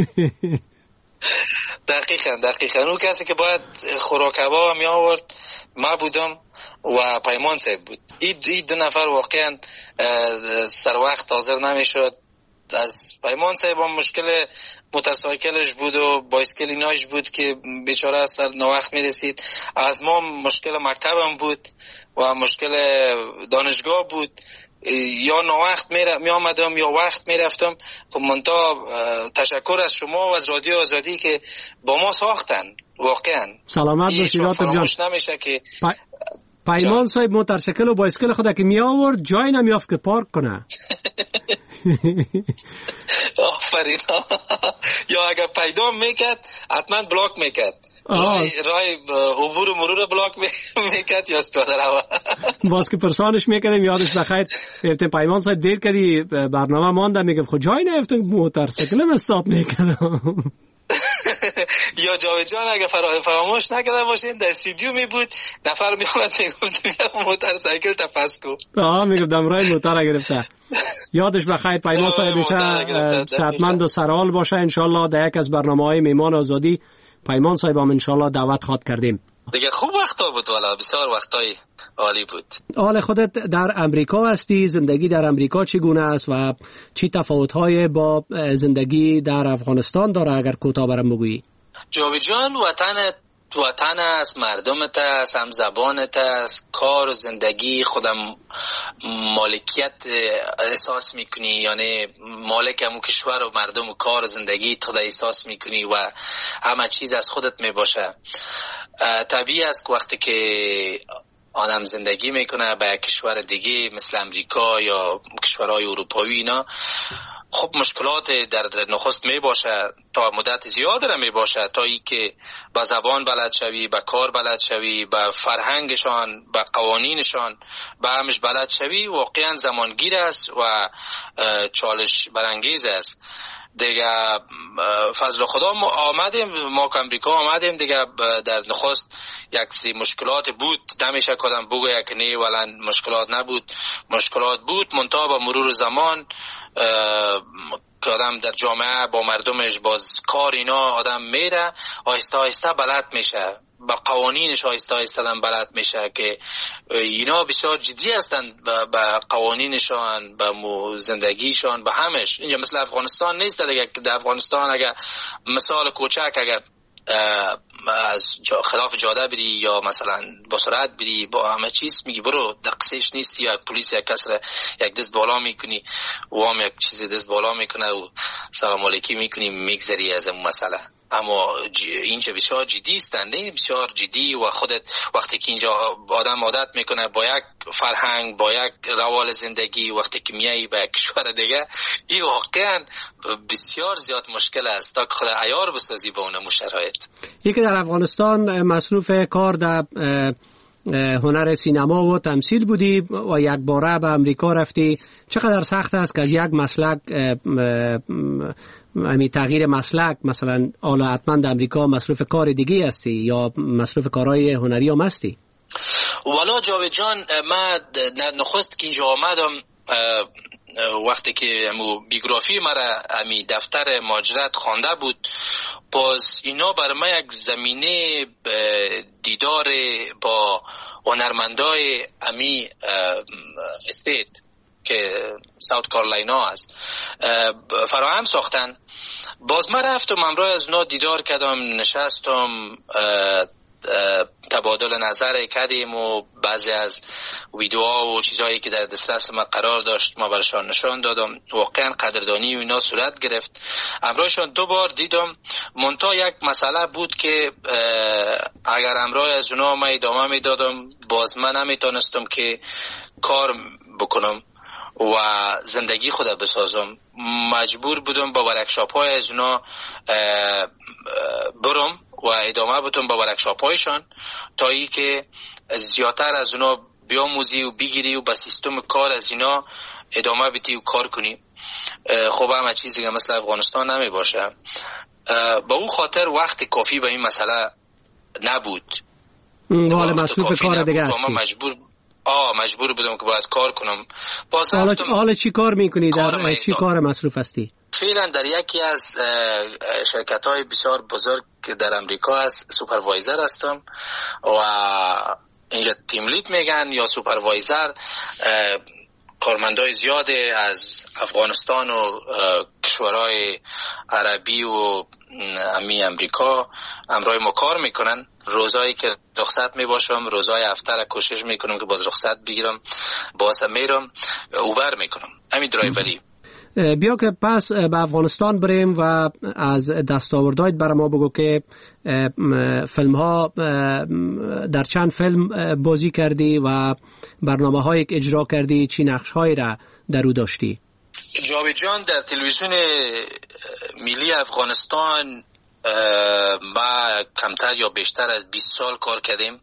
دقیقاً اون کسی که باید خوراک کباب می آورد ما بودم و پیمان صاحب بود. این دو نفر واقعا سر وقت حاضر نمیشد. از پیمان صاحب هم مشکل موتورسایکلش بود و بایسکل ایناش بود که بیچاره سر ناوقت میرسید. از ما مشکل مکتبم بود و مشکل دانشگاه بود. یا ناوقت می آمدم یا وقت می رفتم. خب منتها تشکر از شما و از رادیو آزادی که با ما ساختن. واقعا سلامت باشید راتب جان. نمیشه که پیمان صاحب موتورسایکل و بایسکل خود که می آورد جای نمیافت که پارک کنه. آفرین. یا اگر پیدا میکرد حتما بلاک میکرد. رای عبور و مرور بلاک میکرد یا پیاده رو. باز که پرسانش میکردیم یادش بخیر گفتیم پیمان صاحب دیر کردی برنامه مانده، میگفت خود جای نیفتم موتورسایکلم استارت میکردم. یا جاوید جان اگه فراموش نکرده باشین در استودیو می بود نفر می اومد میگفت موتورسایکل تپس کو. میگفتم رای موتور گرفته. یادش بخیر پیمان صاحب صحتمند و سرحال باشه. انشالله در یک از برنامه‌های میهمان آزادی پیمان صاحب هم انشالله دعوت خواد کردیم. دیگه خوب وقتا بود، والا بسیار وقتای عالی بود. حال خودت در امریکا هستی، زندگی در امریکا چگونه است و چی تفاوت‌های با زندگی در افغانستان داره؟ اگر کوتاه برام بگویی. جاوید جان وطن است، مردمت است، هم زبانت است، کار و زندگی خودم مالکیت احساس میکنی، یعنی مالک همون کشور و مردم و کار و زندگی خود احساس میکنی و همه چیز از خودت میباشه. طبیعی است که وقتی که آدم زندگی میکنه به کشور دیگه مثل امریکا یا کشورهای اروپایی اینا، خب مشکلات در نخست می باشه، تا مدت زیاد را می باشه، تا ای که با زبان بلد شوی، با کار بلد شوی، با فرهنگشان، با قوانینشان با همش بلد شوی، واقعا زمانگیر است و چالش برانگیز است. دیگه فضل خدا ما که امریکا آمدیم دیگه در نخست یک سری مشکلات بود، نمیشه کدام بگویه که نه ولن مشکلات نبود، مشکلات بود، منتها با مرور زمان که آدم در جامعه با مردمش باز کار اینا آدم میره، آهسته آهسته بلد میشه، با قوانینش آهسته آهسته بلد میشه که اینا بسیار جدی هستن با قوانینشان، با زندگیشان، با همش. اینجا مثل افغانستان نیست دیگه. در افغانستان اگر مثال کوچک اگر از خلاف جاده بری یا مثلا با سرعت بری با همه چیز میگی برو، دقیقش نیست، یا پلیس یک کس را یک دست بالا میکنی و هم یک چیز دست بالا میکنه و سلام علیکی میکنی میگذری از اون مسئله. اما اینجا بسیار جدی استنده، بسیار جدی و خودت وقتی که اینجا آدم عادت میکنه با یک فرهنگ، با یک روال زندگی، وقتی که میایی به کشور دیگه این واقعا بسیار زیاد مشکل است تا که خود عیار بسازی با اون شرایط. یکی در افغانستان مصروف کار در هنر سینما و تمثیل بودی و یک باره به امریکا رفتی. چقدر سخت است که از یک مسلک تغییر مسلک، مثلا حالا حتما در امریکا مصروف کار دیگه هستی یا مصروف کارهای هنری هم هستی؟ والا جاوید جان، من نخست که اینجا آمدم وقتی که بیوگرافی مرا امی دفتر مهاجرت خوانده بود، باز اینا برای من یک زمینه دیدار با هنرمندای امی استیت که ساوت کارولاینا است فراهم ساختن. باز من رفتم امروز از اونا دیدار کردم، نشستم تبادل نظر کردیم و بعضی از ویدیوها و چیزهایی که در دسترس ما قرار داشت ما برشان نشان دادم. واقعا قدردانی و اینا صورت گرفت. امروزشان 2 بار دیدم. منتها یک مسئله بود که اگر امروز از اونا ما ادامه میدادم باز من نمیتونستم که کار بکنم و زندگی خود بسازم. مجبور بودم با ورکشاپ های از اونا برم و ادامه بدم با ورکشاپ هایشان تا ای که زیادتر از اونا بیاموزی و بگیری و با سیستم کار از اینا ادامه بدی و کار کنی. خب همه چیزی که مثل افغانستان نمی باشه. با اون خاطر وقت کافی به این مسئله نبود. حال مصروف کار دیگه هستی. مجبور بودم که باید کار کنم. حالا چی کار میکنی؟ در چی کار مصروف هستی؟ فعلا در یکی از شرکت های بسیار بزرگ که در امریکا هست سوپروایزر هستم و اینجا تیم لید میگن یا سوپروایزر. کارمندای زیاد از افغانستان و کشورهای عربی و امریکا امرای ما کار میکنن. روزایی که رخصت میباشم، روزای هفته را کوشش میکنم که باز رخصت بگیرم، باز میرم اوبر میکنم. همین درایوری. بیا که پس به افغانستان بریم و از دستاوردهایت برای ما بگو که فیلم ها در چند فیلم بازی کردی و برنامه هایی که اجرا کردی چی نقش هایی را در او داشتی؟ جاوید جان، در تلویزیون ملی افغانستان ما کمتر یا بیشتر از 20 سال کار کردیم.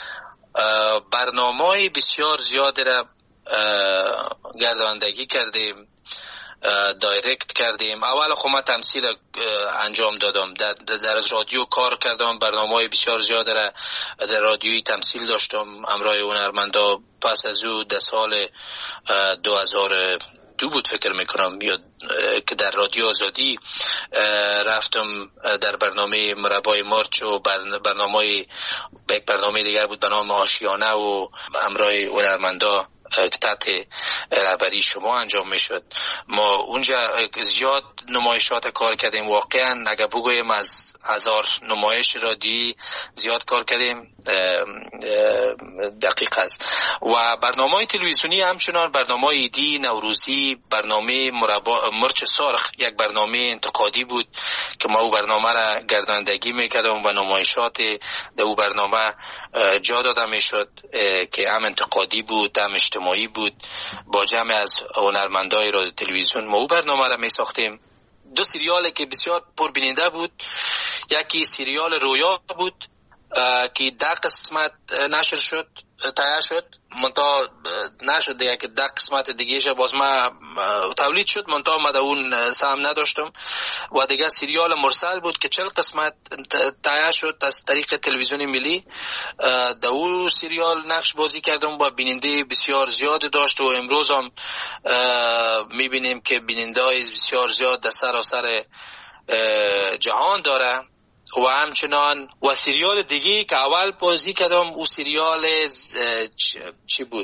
برنامه بسیار زیاد را گرداندگی کردیم، دایرکت کردیم. اول خب من تمثیل انجام دادم، در رادیو کار کردم، برنامه‌های بسیار زیاد را در رادیویی تمثیل داشتم همراه هنرمندا. پس از او در سال 2002 بود فکر میکنم یا که در رادیو آزادی رفتم در برنامه مربای مارچ و یک برنامه دیگر بود به نام آشیانه و همراه هنرمندا تحت رهبری شما انجام میشد. ما اونجا زیاد نمایشات کار کردیم. واقعا اگر بگویم از 1000 نمایش رادیویی زیاد کار کردیم، دقیق است. و برنامه تلویزیونی همچنان برنامه ایدی، نوروزی، برنامه مرچ سرخ یک برنامه انتقادی بود که ما او برنامه را گرداندگی میکردم و نمایشات در او برنامه جا داده میشد که هم انتقادی بود هم اجتماعی بود. با جمع از هنرمندای رادیو تلویزیون ما او برنامه را می ساختیم. 2 سریالی که بسیار پربیننده بود، یکی سریال رویا بود که 10 قسمت نشر شد، تایید شد، منتها نشد دیگه که 10 قسمت دیگه باز ما تولید شد، منتها ما در اون سهم نداشتم. و دیگه سریال مرسل بود که 40 قسمت تایید شد از طریق تلویزیون ملی. در اون سریال نقش بازی کردم و بیننده بسیار زیاد داشت و امروز هم میبینیم که بیننده های بسیار زیاد در سراسر جهان داره. و همچنان و سریال دیگه که اول بازی کردم او سریال چی بود؟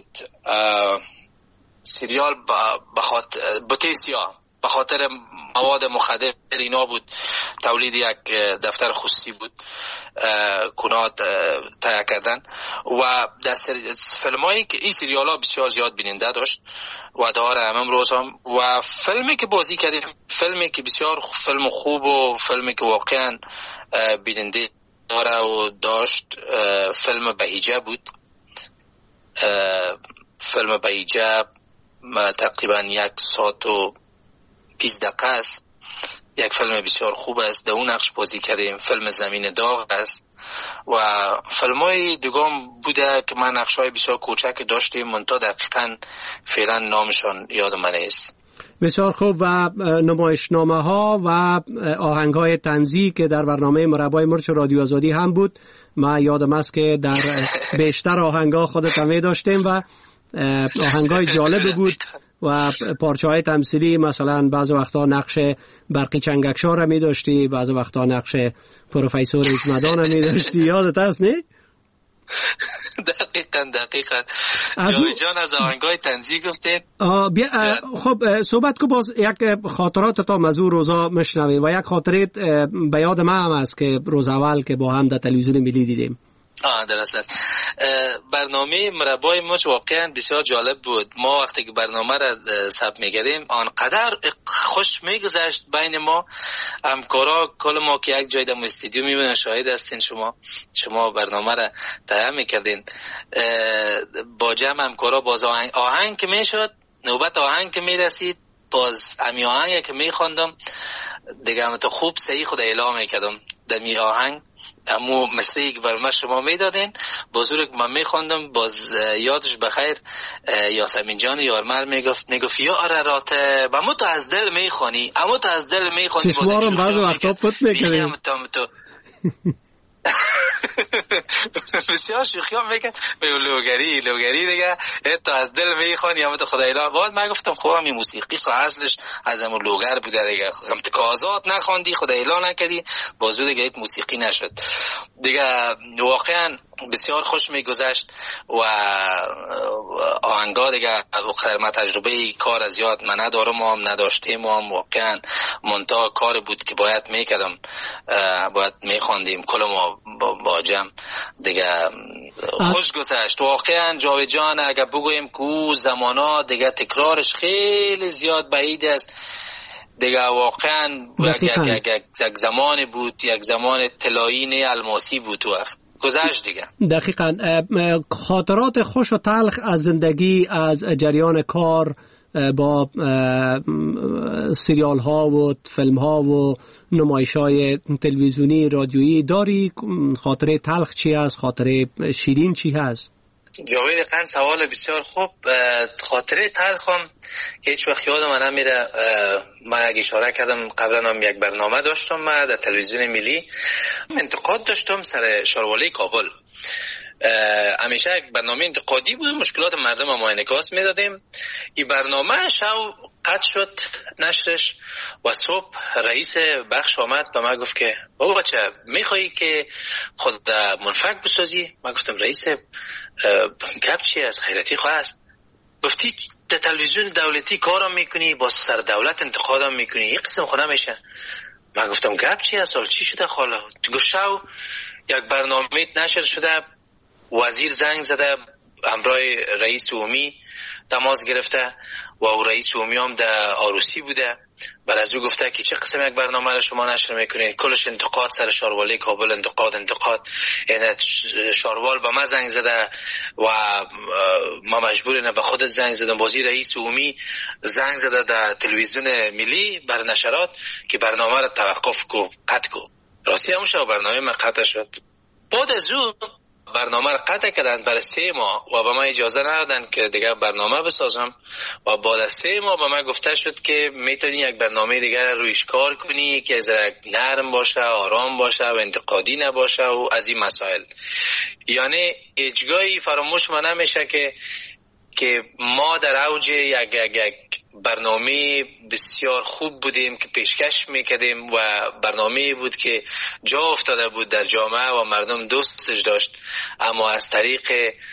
سریال بوتیسیا به خاطر مواد مخدر اینا بود. تولید یک دفتر خصوصی بود کنات تهیه کردن و در فیلمایی که این سریال ها بسیار زیاد بیننده داشت و داره امروز هم. و فیلمی که بازی کردیم فیلمی که بسیار فیلم خوب و فیلمی که واقعا بیننده داره و داشت فیلم بهیجه بود. فیلم بهیجه تقریبا 1 ساعت و 20 دقیقه است. یک فیلم بسیار خوب است. در اون نقش بازی کردیم. فیلم زمین داغ است و فیلم‌های دیگه بوده که من نقش‌های بسیار کوچک داشتیم منتها دقیقاً فعلا نامشان یاد من نیست. بسیار خوب. و نمایشنامه ها و آهنگ های طنزی که در برنامه مربای مرچ رادیو آزادی هم بود، ما یادم است که در بیشتر آهنگ ها خودت هم داشتیم و آهنگ های جالب بود و پارچه های تمثیلی، مثلا بعض وقتا نقش برقی چنگکشا را می داشتی، بعض وقتا نقش پروفیسور اجمدان را می داشتی. یادت هست نه؟ دقیقاً جاوید جان از آهنگای طنزی گفتین. خب صحبت کو، باز یک خاطرات تا مزور روزا مشنویم و یک خاطره به یاد من هم است که روز اول که با هم در تلویزیون ملی دیدیم. درست است. برنامه مربای مرچ واقعا بسیار جالب بود. ما وقتی که برنامه را ثبت می‌کردیم آنقدر خوش می‌گذشت بین ما همکارا، کل ما که یک جای در استودیو می‌بینن، شاهد هستین شما برنامه را تهیه می‌کردین با جمع همکارا. باز آهنگ که میشد، نوبت آهنگ که میرسید، باز امی آهنگ که می‌خواندم دیگه هم تو خوب صحیح خود اعلام می‌کردم دمی آهنگ امو مسیح که برای شما میدادین بزرگ من میخواندم. باز یادش بخیر یاسمین جان یارمر میگفت یا ارارات امو تو از دل میخوانی، امو تو از دل میخوانی. چشمارم بعض وقتا پت میکنیم بسیار شوخی هم میکن لوگری دیگه تو از دل میخوانی امو تو خدای لا. بعد من گفتم خب همین موسیقی خب اصلش از امو لوگر بوده دیگه، هم تکازات نخوندی خدای لا نکردی بازو دیگه ایت موسیقی نشد دیگه. واقعا بسیار خوش میگذشت و آهنگا دیگه ما تجربه کار از یاد من ندارم و هم نداشتیم و هم واقعا منتها کار بود که باید میکردم، باید میخواندیم کل ما با جمع دیگه. خوش گذشت واقعا جاوید جان. اگر بگویم که او زمانا دیگه تکرارش خیلی زیاد بعید است دیگه، واقعا یک زمان بود، یک زمان طلایی نه الماسی بود وقت گذشت دیگه. دقیقاً. خاطرات خوش و تلخ از زندگی، از جریان کار با سریال ها و فیلم ها و نمایش های تلویزیونی رادیویی داری؟ خاطره تلخ چی هست؟ خاطره شیرین چی هست؟ جاوید خان سوال بسیار خوب. خاطره تلخم که هیچ وقت یادم نمیره، من اگه اشاره کردم قبلا هم یک برنامه داشتم من در تلویزیون ملی، انتقاد داشتم سر شاروالی کابل. همیشه یک برنامه انتقادی بود، مشکلات مردم ما انعکاس میدادیم. این برنامه شو قطع شد نشرش و صبح رئیس بخش آمد به من گفت که بابا بچه میخوایی که خود منفک بسازی؟ من گفتم رئیس گپ چی از خیرتی خواه است؟ گفتی در تلویزیون دولتی کارم میکنی، با سر دولت انتقادم میکنی، یک قسم خونه میشه. من گفتم گپ چی از سال چی شده خاله؟ گفت شو یک برنامه نشر شده، وزیر زنگ زده همراه رئیس عمومی تماس گرفته و رئیس عمومی هم در آروسی بوده. بعد از او گفته که چه قسم یک برنامه را شما نشر میکنید؟ کلش انتقاد سر شاروالی کابل، انتقاد. یعنی شاروال به من زنگ زده و ما مجبوریم به خودت زنگ زدم. بازی رئیس عمومی زنگ زده در تلویزیون ملی بر نشرات که برنامه را توقف کو، قطع کو. راستی همون شو برنامه من قطع شد. بعد از او برنامه را قطع کردن برای 3 ماه و به من اجازه ندادن که دیگه برنامه بسازم و بعد از 3 ماه به من گفته شد که میتونی یک برنامه دیگه رویش کار کنی که ذره نرم باشه، آرام باشه و انتقادی نباشه و از این مسائل. یعنی هیچگاهی فراموش من نمیشه که ما در اوج یک برنامه بسیار خوب بودیم که پیشکش میکردیم و برنامه بود که جا افتاده بود در جامعه و مردم دوستش داشت، اما از طریق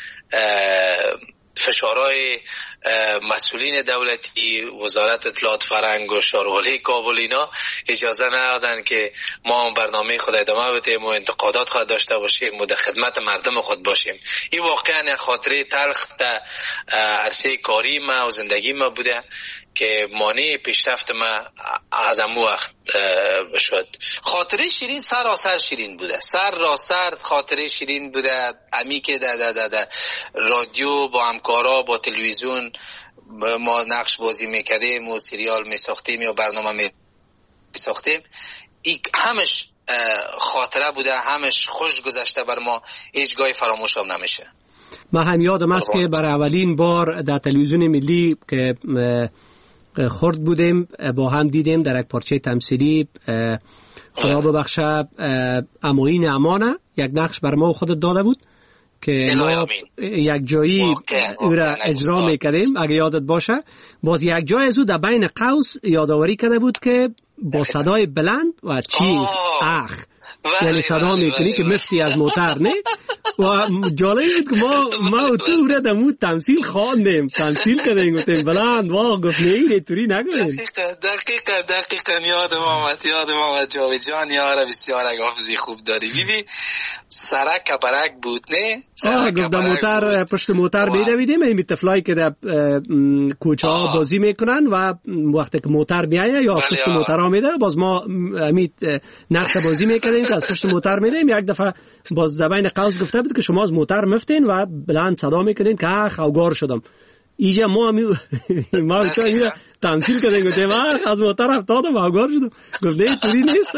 فشارهای مسئولین دولتی، وزارت اطلاعات فرهنگ و شاروالی کابل اینا اجازه ندادن که ما برنامه خود ادامه بدیم و انتقادات خود داشته باشیم و در خدمت مردم خود باشیم. این واقعا خاطره تلخ در عرصه کاری ما و زندگی ما بوده که مانع پیشرفت ما از امو وقت شد. خاطره شیرین سراسر شیرین بوده، سر خاطره شیرین بوده. امی که در رادیو با همکارا با تلویزیون ما نقش بازی میکردیم و سریال میساختیم یا برنامه میساختیم، این همش خاطره بوده، همش خوش گذشته بر ما، هیچگاهی فراموش هم نمیشه. من هم یادم است که برای اولین بار در تلویزیون ملی که خورد بودیم، با هم دیدیم در یک پارچه تمثیلی. خدا ببخشه اموین امانه یک نقش بر ما خودت داده بود که ما یک جایی او را اجرا میکردیم. اگه یادت باشه باز یک جای از او در بین قوس یادآوری کرده بود که با صدای بلند و چی اخ یعنی صدا میکنی که مفتی از موتر نه. و جالب بود که ما و تو را در مود تمثیل خواندیم، تمثیل کردیم، گفتیم بلند واه گفت نه توری نگویم. دقیقا یادم آمد جاوید جان یاره بسیار حافظی خوب داری. بیبی سرک کبرک بود نه؟ گفت در موتر پشت موتر میدویدیم این طفلایی که در کوچه ها بازی میکنن و وقتی که موتر میایه یا از پشت موتر ها میده باز ما نقش بازی میکردیم که از پشت موتر میدیم. یک دفعه باز زبان قوس گفته بود که شما از موتر مفتین و بلند صدا میکنین که خوگار شدم. اینجا ما تو اینجا تمثیل کردیم گفتیم از موتر افتادم خوگار شدم. گفت نه طوری نیست.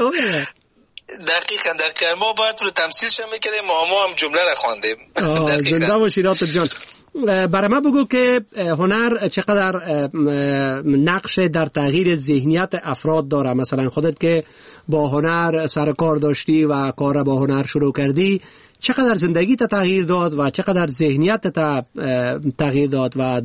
دقیقا ما باید رو تمثیلش میکردیم ما هم جمله را خواندیم. زنده باشی راتب جان. برای ما بگو که هنر چقدر نقش در تغییر ذهنیت افراد داره. مثلا خودت که با هنر سر کار داشتی و کار با هنر شروع کردی، چقدر زندگی تا تغییر داد و چقدر ذهنیت تا تغییر داد و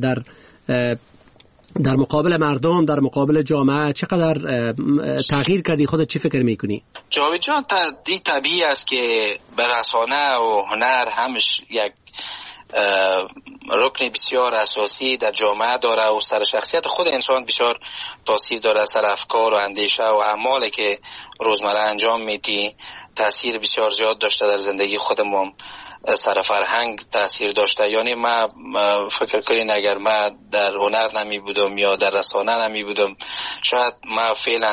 در مقابل مردم، در مقابل جامعه چقدر تغییر کردی؟ خودت چی فکر میکنی؟ جاوید جان دی طبیعی است که رسانه و هنر همش یک رکن بسیار اساسی در جامعه داره و سر شخصیت خود انسان بسیار تاثیر داره، سر افکار و اندیشه و اعمالی که روزمره انجام میدی تاثیر بسیار زیاد داشته در زندگی خودمون، سر فرهنگ تاثیر داشته. یعنی ما فکر کنین اگر ما در هنر نمی بودم یا در رسانه نمی بودم شاید ما فعلا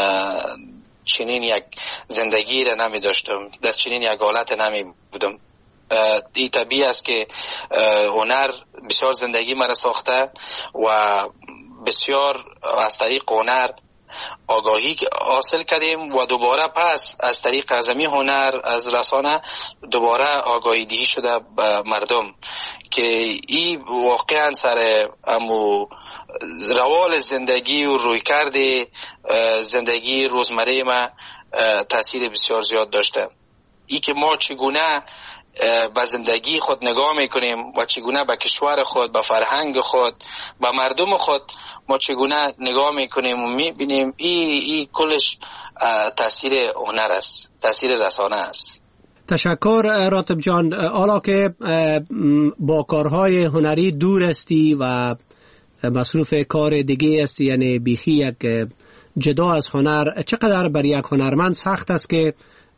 چنین یک زندگی را نمی داشتم، در چنین یک حالت نمی بودم. این طبیعی است که هنر بسیار زندگی مرا ساخته و بسیار از طریق هنر آگاهی حاصل کردیم و دوباره پس از طریق ازمی هنر از رسانه دوباره آگاهی دهی شده به مردم که این واقعا سر امو روال زندگی و رویکرد زندگی روزمره ما تاثیر بسیار زیاد داشته. ای که ما چگونه به زندگی خود نگاه میکنیم و چگونه به کشور خود، به فرهنگ خود، به مردم خود ما چگونه نگاه میکنیم و میبینیم ای کلش تاثیر هنر است، تاثیر رسانه است. تشکر راتب جان. حالا که با کارهای هنری دور استی و مصروف کار دیگه استی، یعنی بیخی یک جدا از هنر، چقدر برای یک هنرمند سخت است که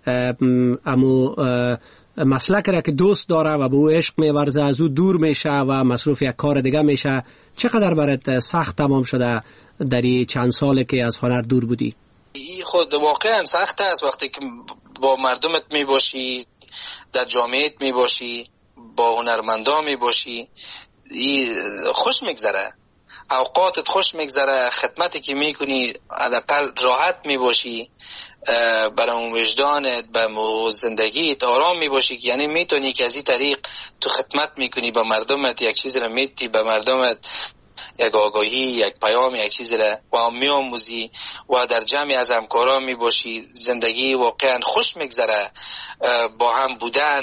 امو مسلک را که دوست داره و به او عشق می‌ورزه از او دور میشه و مصروف یک کار دیگه میشه، چقدر برات سخت تمام شده در این چند ساله که از هنر دور بودی؟ خود واقعا سخت است وقتی که با مردمت میباشی، در جامعهت میباشی، با هنرمندان میباشی، خوش میگذره، اوقاتت خوش میگذره، خدمتی که میکنی حداقل راحت میباشی، برای اون وجدانت به زندگیت آرام میباشی، یعنی میتونی که از این طریق تو خدمت میکنی به مردمت، یک چیز را میدی به مردمت، یک آگاهی، یک پیام، یک چیز را و میآموزی و در جمعی از همکاران میباشی، زندگی واقعا خوش میگذره، با هم بودن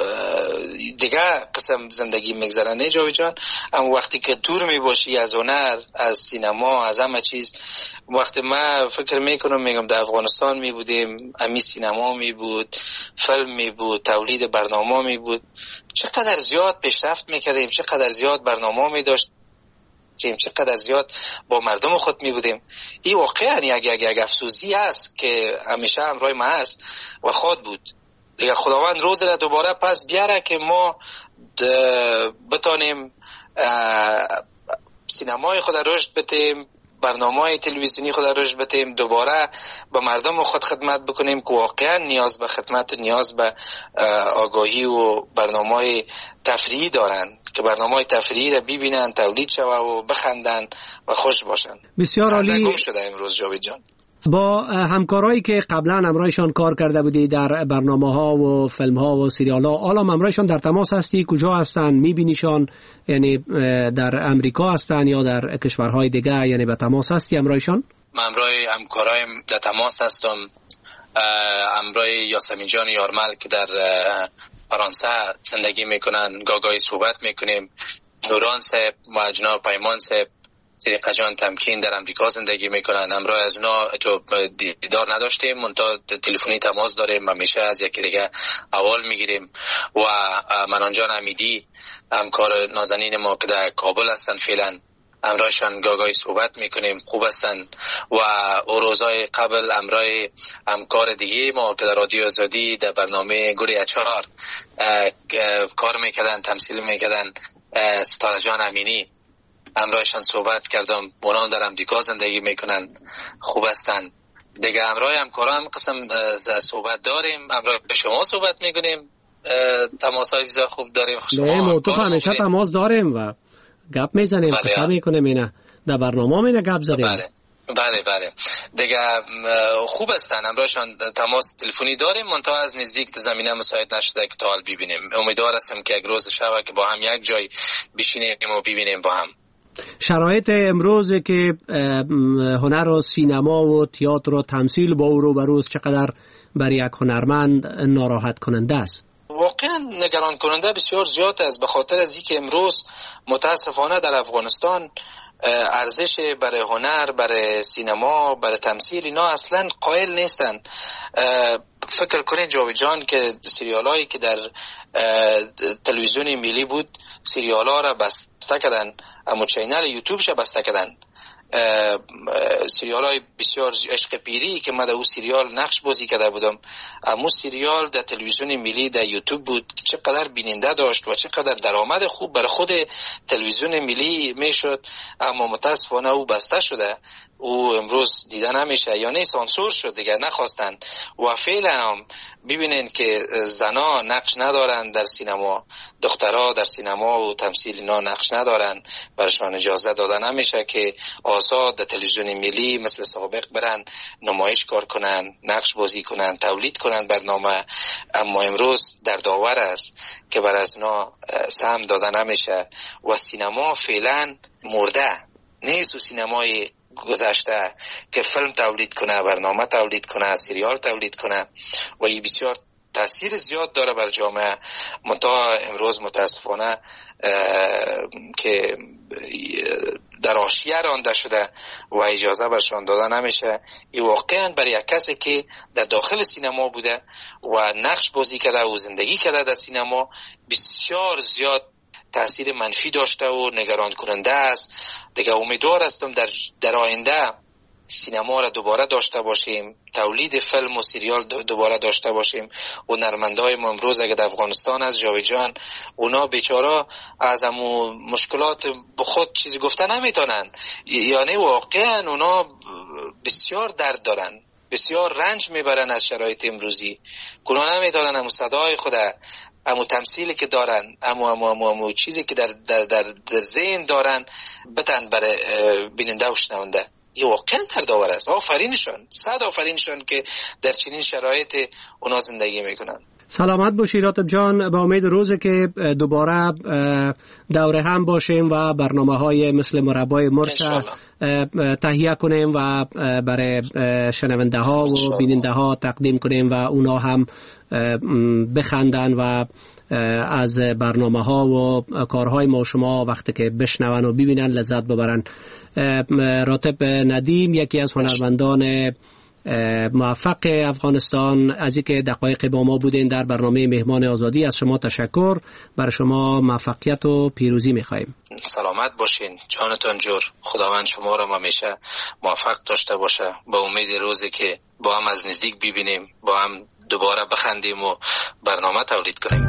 دیگه قسم زندگی میگذره. نه جاوید جان؟ اما وقتی که دور میباشی از هنر، از سینما، از همه چیز، وقتی ما فکر میکنم میگم در افغانستان میبودیم، امی سینما میبود، فیلم میبود، تولید برنامه میبود، چقدر زیاد پیشرفت میکردیم، چقدر زیاد برنامه میداشت، چقدر زیاد با مردم خود می بودیم. این واقعا یک افسوسی است که همیشه همراه ما است و خود بود. دیگه خداوند روز را دوباره پس بیاره که ما بتانیم سینمای خود رشد بدیم، برنامه‌های تلویزیونی خود رشد بدیم، دوباره به مردم خود خدمت بکنیم که واقعا نیاز به خدمت، نیاز به آگاهی و برنامه‌های تفریحی دارن که برنامه‌های تفریحی را ببینن، تولید شوه و بخندن و خوش باشن. بسیار عالی. گم شده امروز جاوید جان. با همکارایی که قبلا همراهشان کار کرده بودی در برنامه‌ها و فیلم‌ها و سریال‌ها، حالا همراهشان در تماس هستی؟ کجا هستن؟ می‌بینیشان؟ یعنی در امریکا هستن یا در کشورهای دیگه؟ یعنی به تماس هستی همراهشان؟ من همراه همکارایم در تماس هستم. همراه یاسمین جان یارمل که در فرانسه زندگی میکنن گاگاهی صحبت میکنیم. نوران صاحب و جناب پیمان صاحب صدیقه جان تمکین در امریکا زندگی میکنن. همراه از اونا تو دیدار نداشتیم، منتها تلفنی تماس داریم، همیشه از یکی دیگه احوال میگیریم. و منان جان امیدی همکار نازنین ما که در کابل هستن فعلا، همراهشان گاگاهی صحبت میکنیم، خوب هستن. و او روزای قبل همراه همکار دیگه ما که در رادیو آزادی در برنامه گوری اچار کار میکردن، تمثیل میکردن، ستاره جان امینی، همراهشان صحبت کردم. اونا در امریکا زندگی میکنن، خوب هستن. دیگه همراه همکاران قسم صحبت داریم، همراه شما صحبت میکنیم، تماسای بسیار خوب داریم. نه تو همیشه تماس داریم و گپ میزنیم، قصه میکنیم. اینا در برنامه مینا گپ زدیم. بله دیگه خوب هستن، همراهشان تماس تلفنی داریم، منتها از نزدیک زمینه مساعد نشده که تا حال ببینیم. امیدوار هستم که یک روز شب که با هم یک جای بشینیم و ببینیم با هم. شرایط امروز که هنر و سینما و تئاتر و تمثیل با او روبروست چقدر برای یک هنرمند ناراحت کننده است؟ واقعا نگران کننده بسیار زیاد است، به خاطر از اینکه امروز متاسفانه در افغانستان ارزش برای هنر، برای سینما، برای تمثیل اینا اصلا قائل نیستن. فکر کنین جاوید جان که سریالایی که در تلویزیون ملی بود سریالا را بسته کردن، اما چینل یوتیوبش بسته کردن. سریال های بسیار عشق پیری که من در اون سریال نقش بازی کرده بودم، اما سریال در تلویزیون ملی در یوتیوب بود، چقدر بیننده داشت و چقدر درآمد خوب برای خود تلویزیون ملی میشد، اما متاسفانه او بسته شده، او امروز دیده نمیشه، یعنی سانسور شد دیگه، نخواستن. و فعلا هم ببینین که زنا نقش ندارن در سینما، دخترها در سینما و تمثیل اینا نقش ندارن، برشان اجازه داده نمیشه که آزاد در تلویزیون ملی مثل سابق برن نمایش کار کنن، نقش بازی کنن، تولید کنن برنامه. اما امروز در داور است که بر از اینا سهم داده نمیشه و سینما فعلا مرده نیست. و سینمای گذشته که فیلم تولید کنه، برنامه تولید کنه، سریال تولید کنه و این بسیار تاثیر زیاد داره بر جامعه. منتها امروز متاسفانه که در حاشیه رانده شده و اجازه برشان داده نمیشه. این واقعا برای یک کسی که در داخل سینما بوده و نقش بازی کرده و زندگی کرده در سینما بسیار زیاد تاثیر منفی داشته و نگران کننده است. دیگه امیدوار هستم در آینده سینما را دوباره داشته باشیم، تولید فیلم و سریال دوباره داشته باشیم. و هنرمندای ما امروز اگه در افغانستان از جاوید جان، اونا بیچاره از همو مشکلات به خود چیزی گفته نمیتونن، یعنی واقعا اونا بسیار درد دارن، بسیار رنج میبرن از شرایط امروزی. اونا نمیتونن همو صدای خود، همو تمثیلی که دارن، همو چیزی که در ذهن دارن بتن برای بیننده و شنونده. این واقعا دردآور است. آفرینشان، صد آفرینشان که در چنین شرایط اونا زندگی میکنن. سلامت باشی راتب جان، به امید روزی که دوباره دوره هم باشیم و برنامه‌های مثل مربای مرچ تهیه کنیم و برای شنونده ها و بیننده ها تقدیم کنیم و اونا هم بخندن و از برنامه ها و کارهای ما شما وقتی که بشنون و ببینن لذت ببرن. راتب ندیم یکی از هنرمندان موفق افغانستان، از اینکه دقایق با ما بودین در برنامه مهمان آزادی، از شما تشکر. برای شما موفقیت و پیروزی می‌خوایم. سلامت باشین، جانتان جور. خداوند شما را همیشه موفق داشته باشه. با امید روزی که با هم از نزدیک ببینیم، با هم دوباره بخندیم و برنامه تولید کنیم.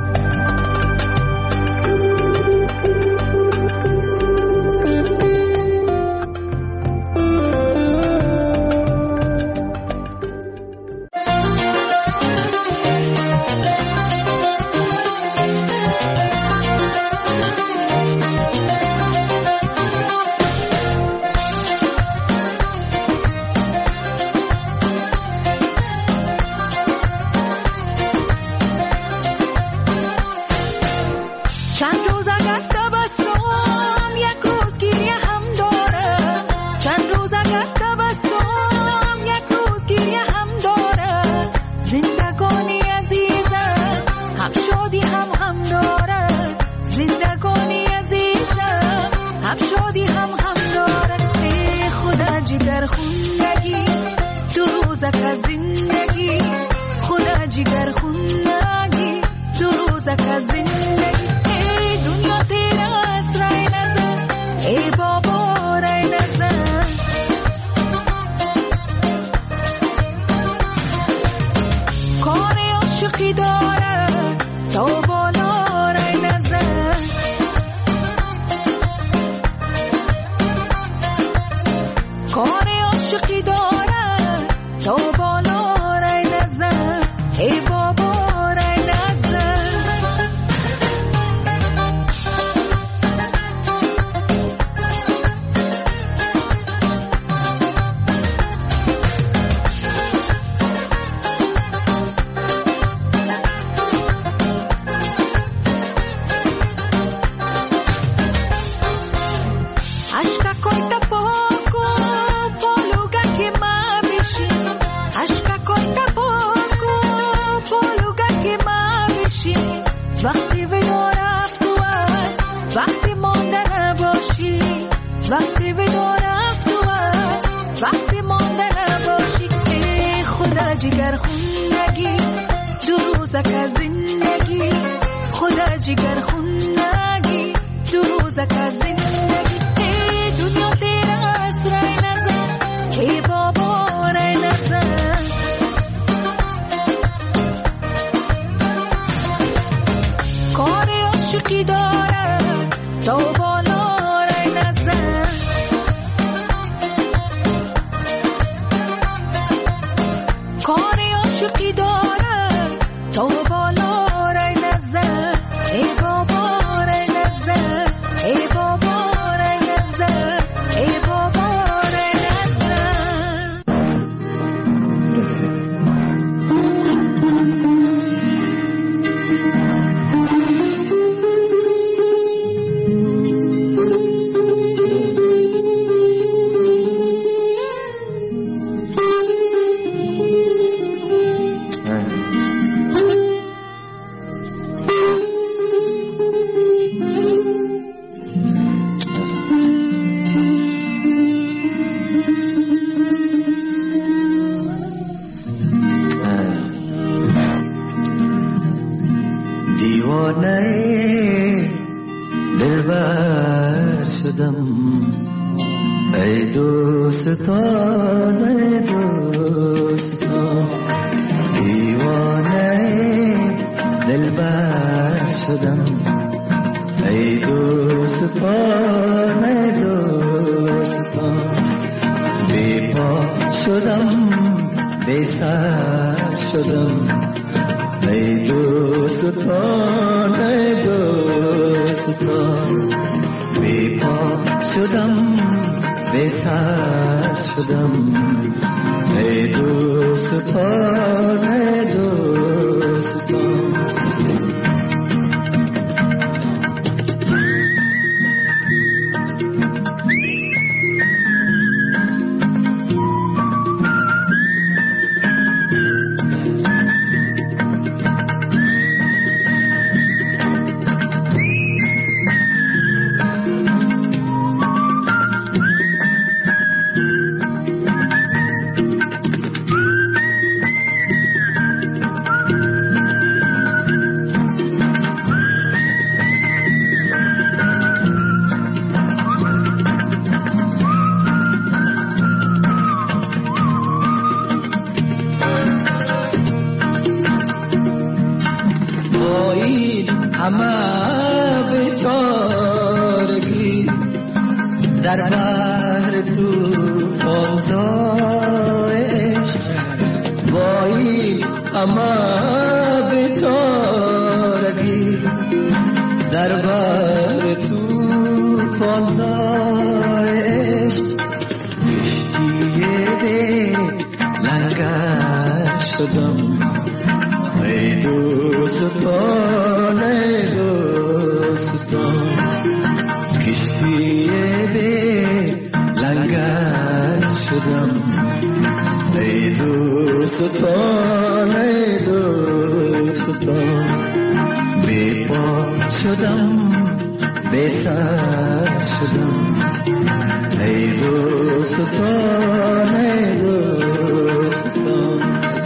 شادی هم دارد زندگانی عزیزم، هم شادی هم دارد. ای خدا جگر خوندگی دو روزک از زندگی، خدا جگر خوندگی دو روزک از زندگی. ای دنیا تیره است رای نزن، ای بابا رای نزن. کار عاشقی دارد تا بالا رای نزن. کار عاشقی دارد تا بالا رای نزن، ای بابا رای نزن. Ashka koita poco, poluga que ma bishi. Ashka koita poco, poluga que ma bishi. وقتی به دور رفتو است، وقتی مانده نباشی. وقتی به دور رفتو است، وقتی مانده نباشی. ای خدا جگر خوندگی دو روزک از زندگی، خدا جگر خوندگی دو روزک از زندگی. ای دنیا تیره است رای نزن، ای بابا رای نزن. کار عاشقی دارد تا بالا رای نزن. کار عاشقی دارد تا بالا رای نزن، ای بابا رای نزن، ای بابا رای نزن، ای بابا رای نزن. دیوانه دلبر شدم، ای دوستان ای دوستان. دیوانه دلبر شدم، ای دوستان ای دوستان. بی پا شدم بی سر شدم، ای دوستان ای دوستان. بی پا شدم بی سر شدم، ای دوستان ای دوستان. در بحر طوفان زایش وای اما بیچارگی در بحر طوفان زایش کشتی به لنگر شدم ای دوستان ای دوستان کشتی به لنگر شدم ای دوستان ای دوستان شدم بی سر شدم ای دوستان ای دوستان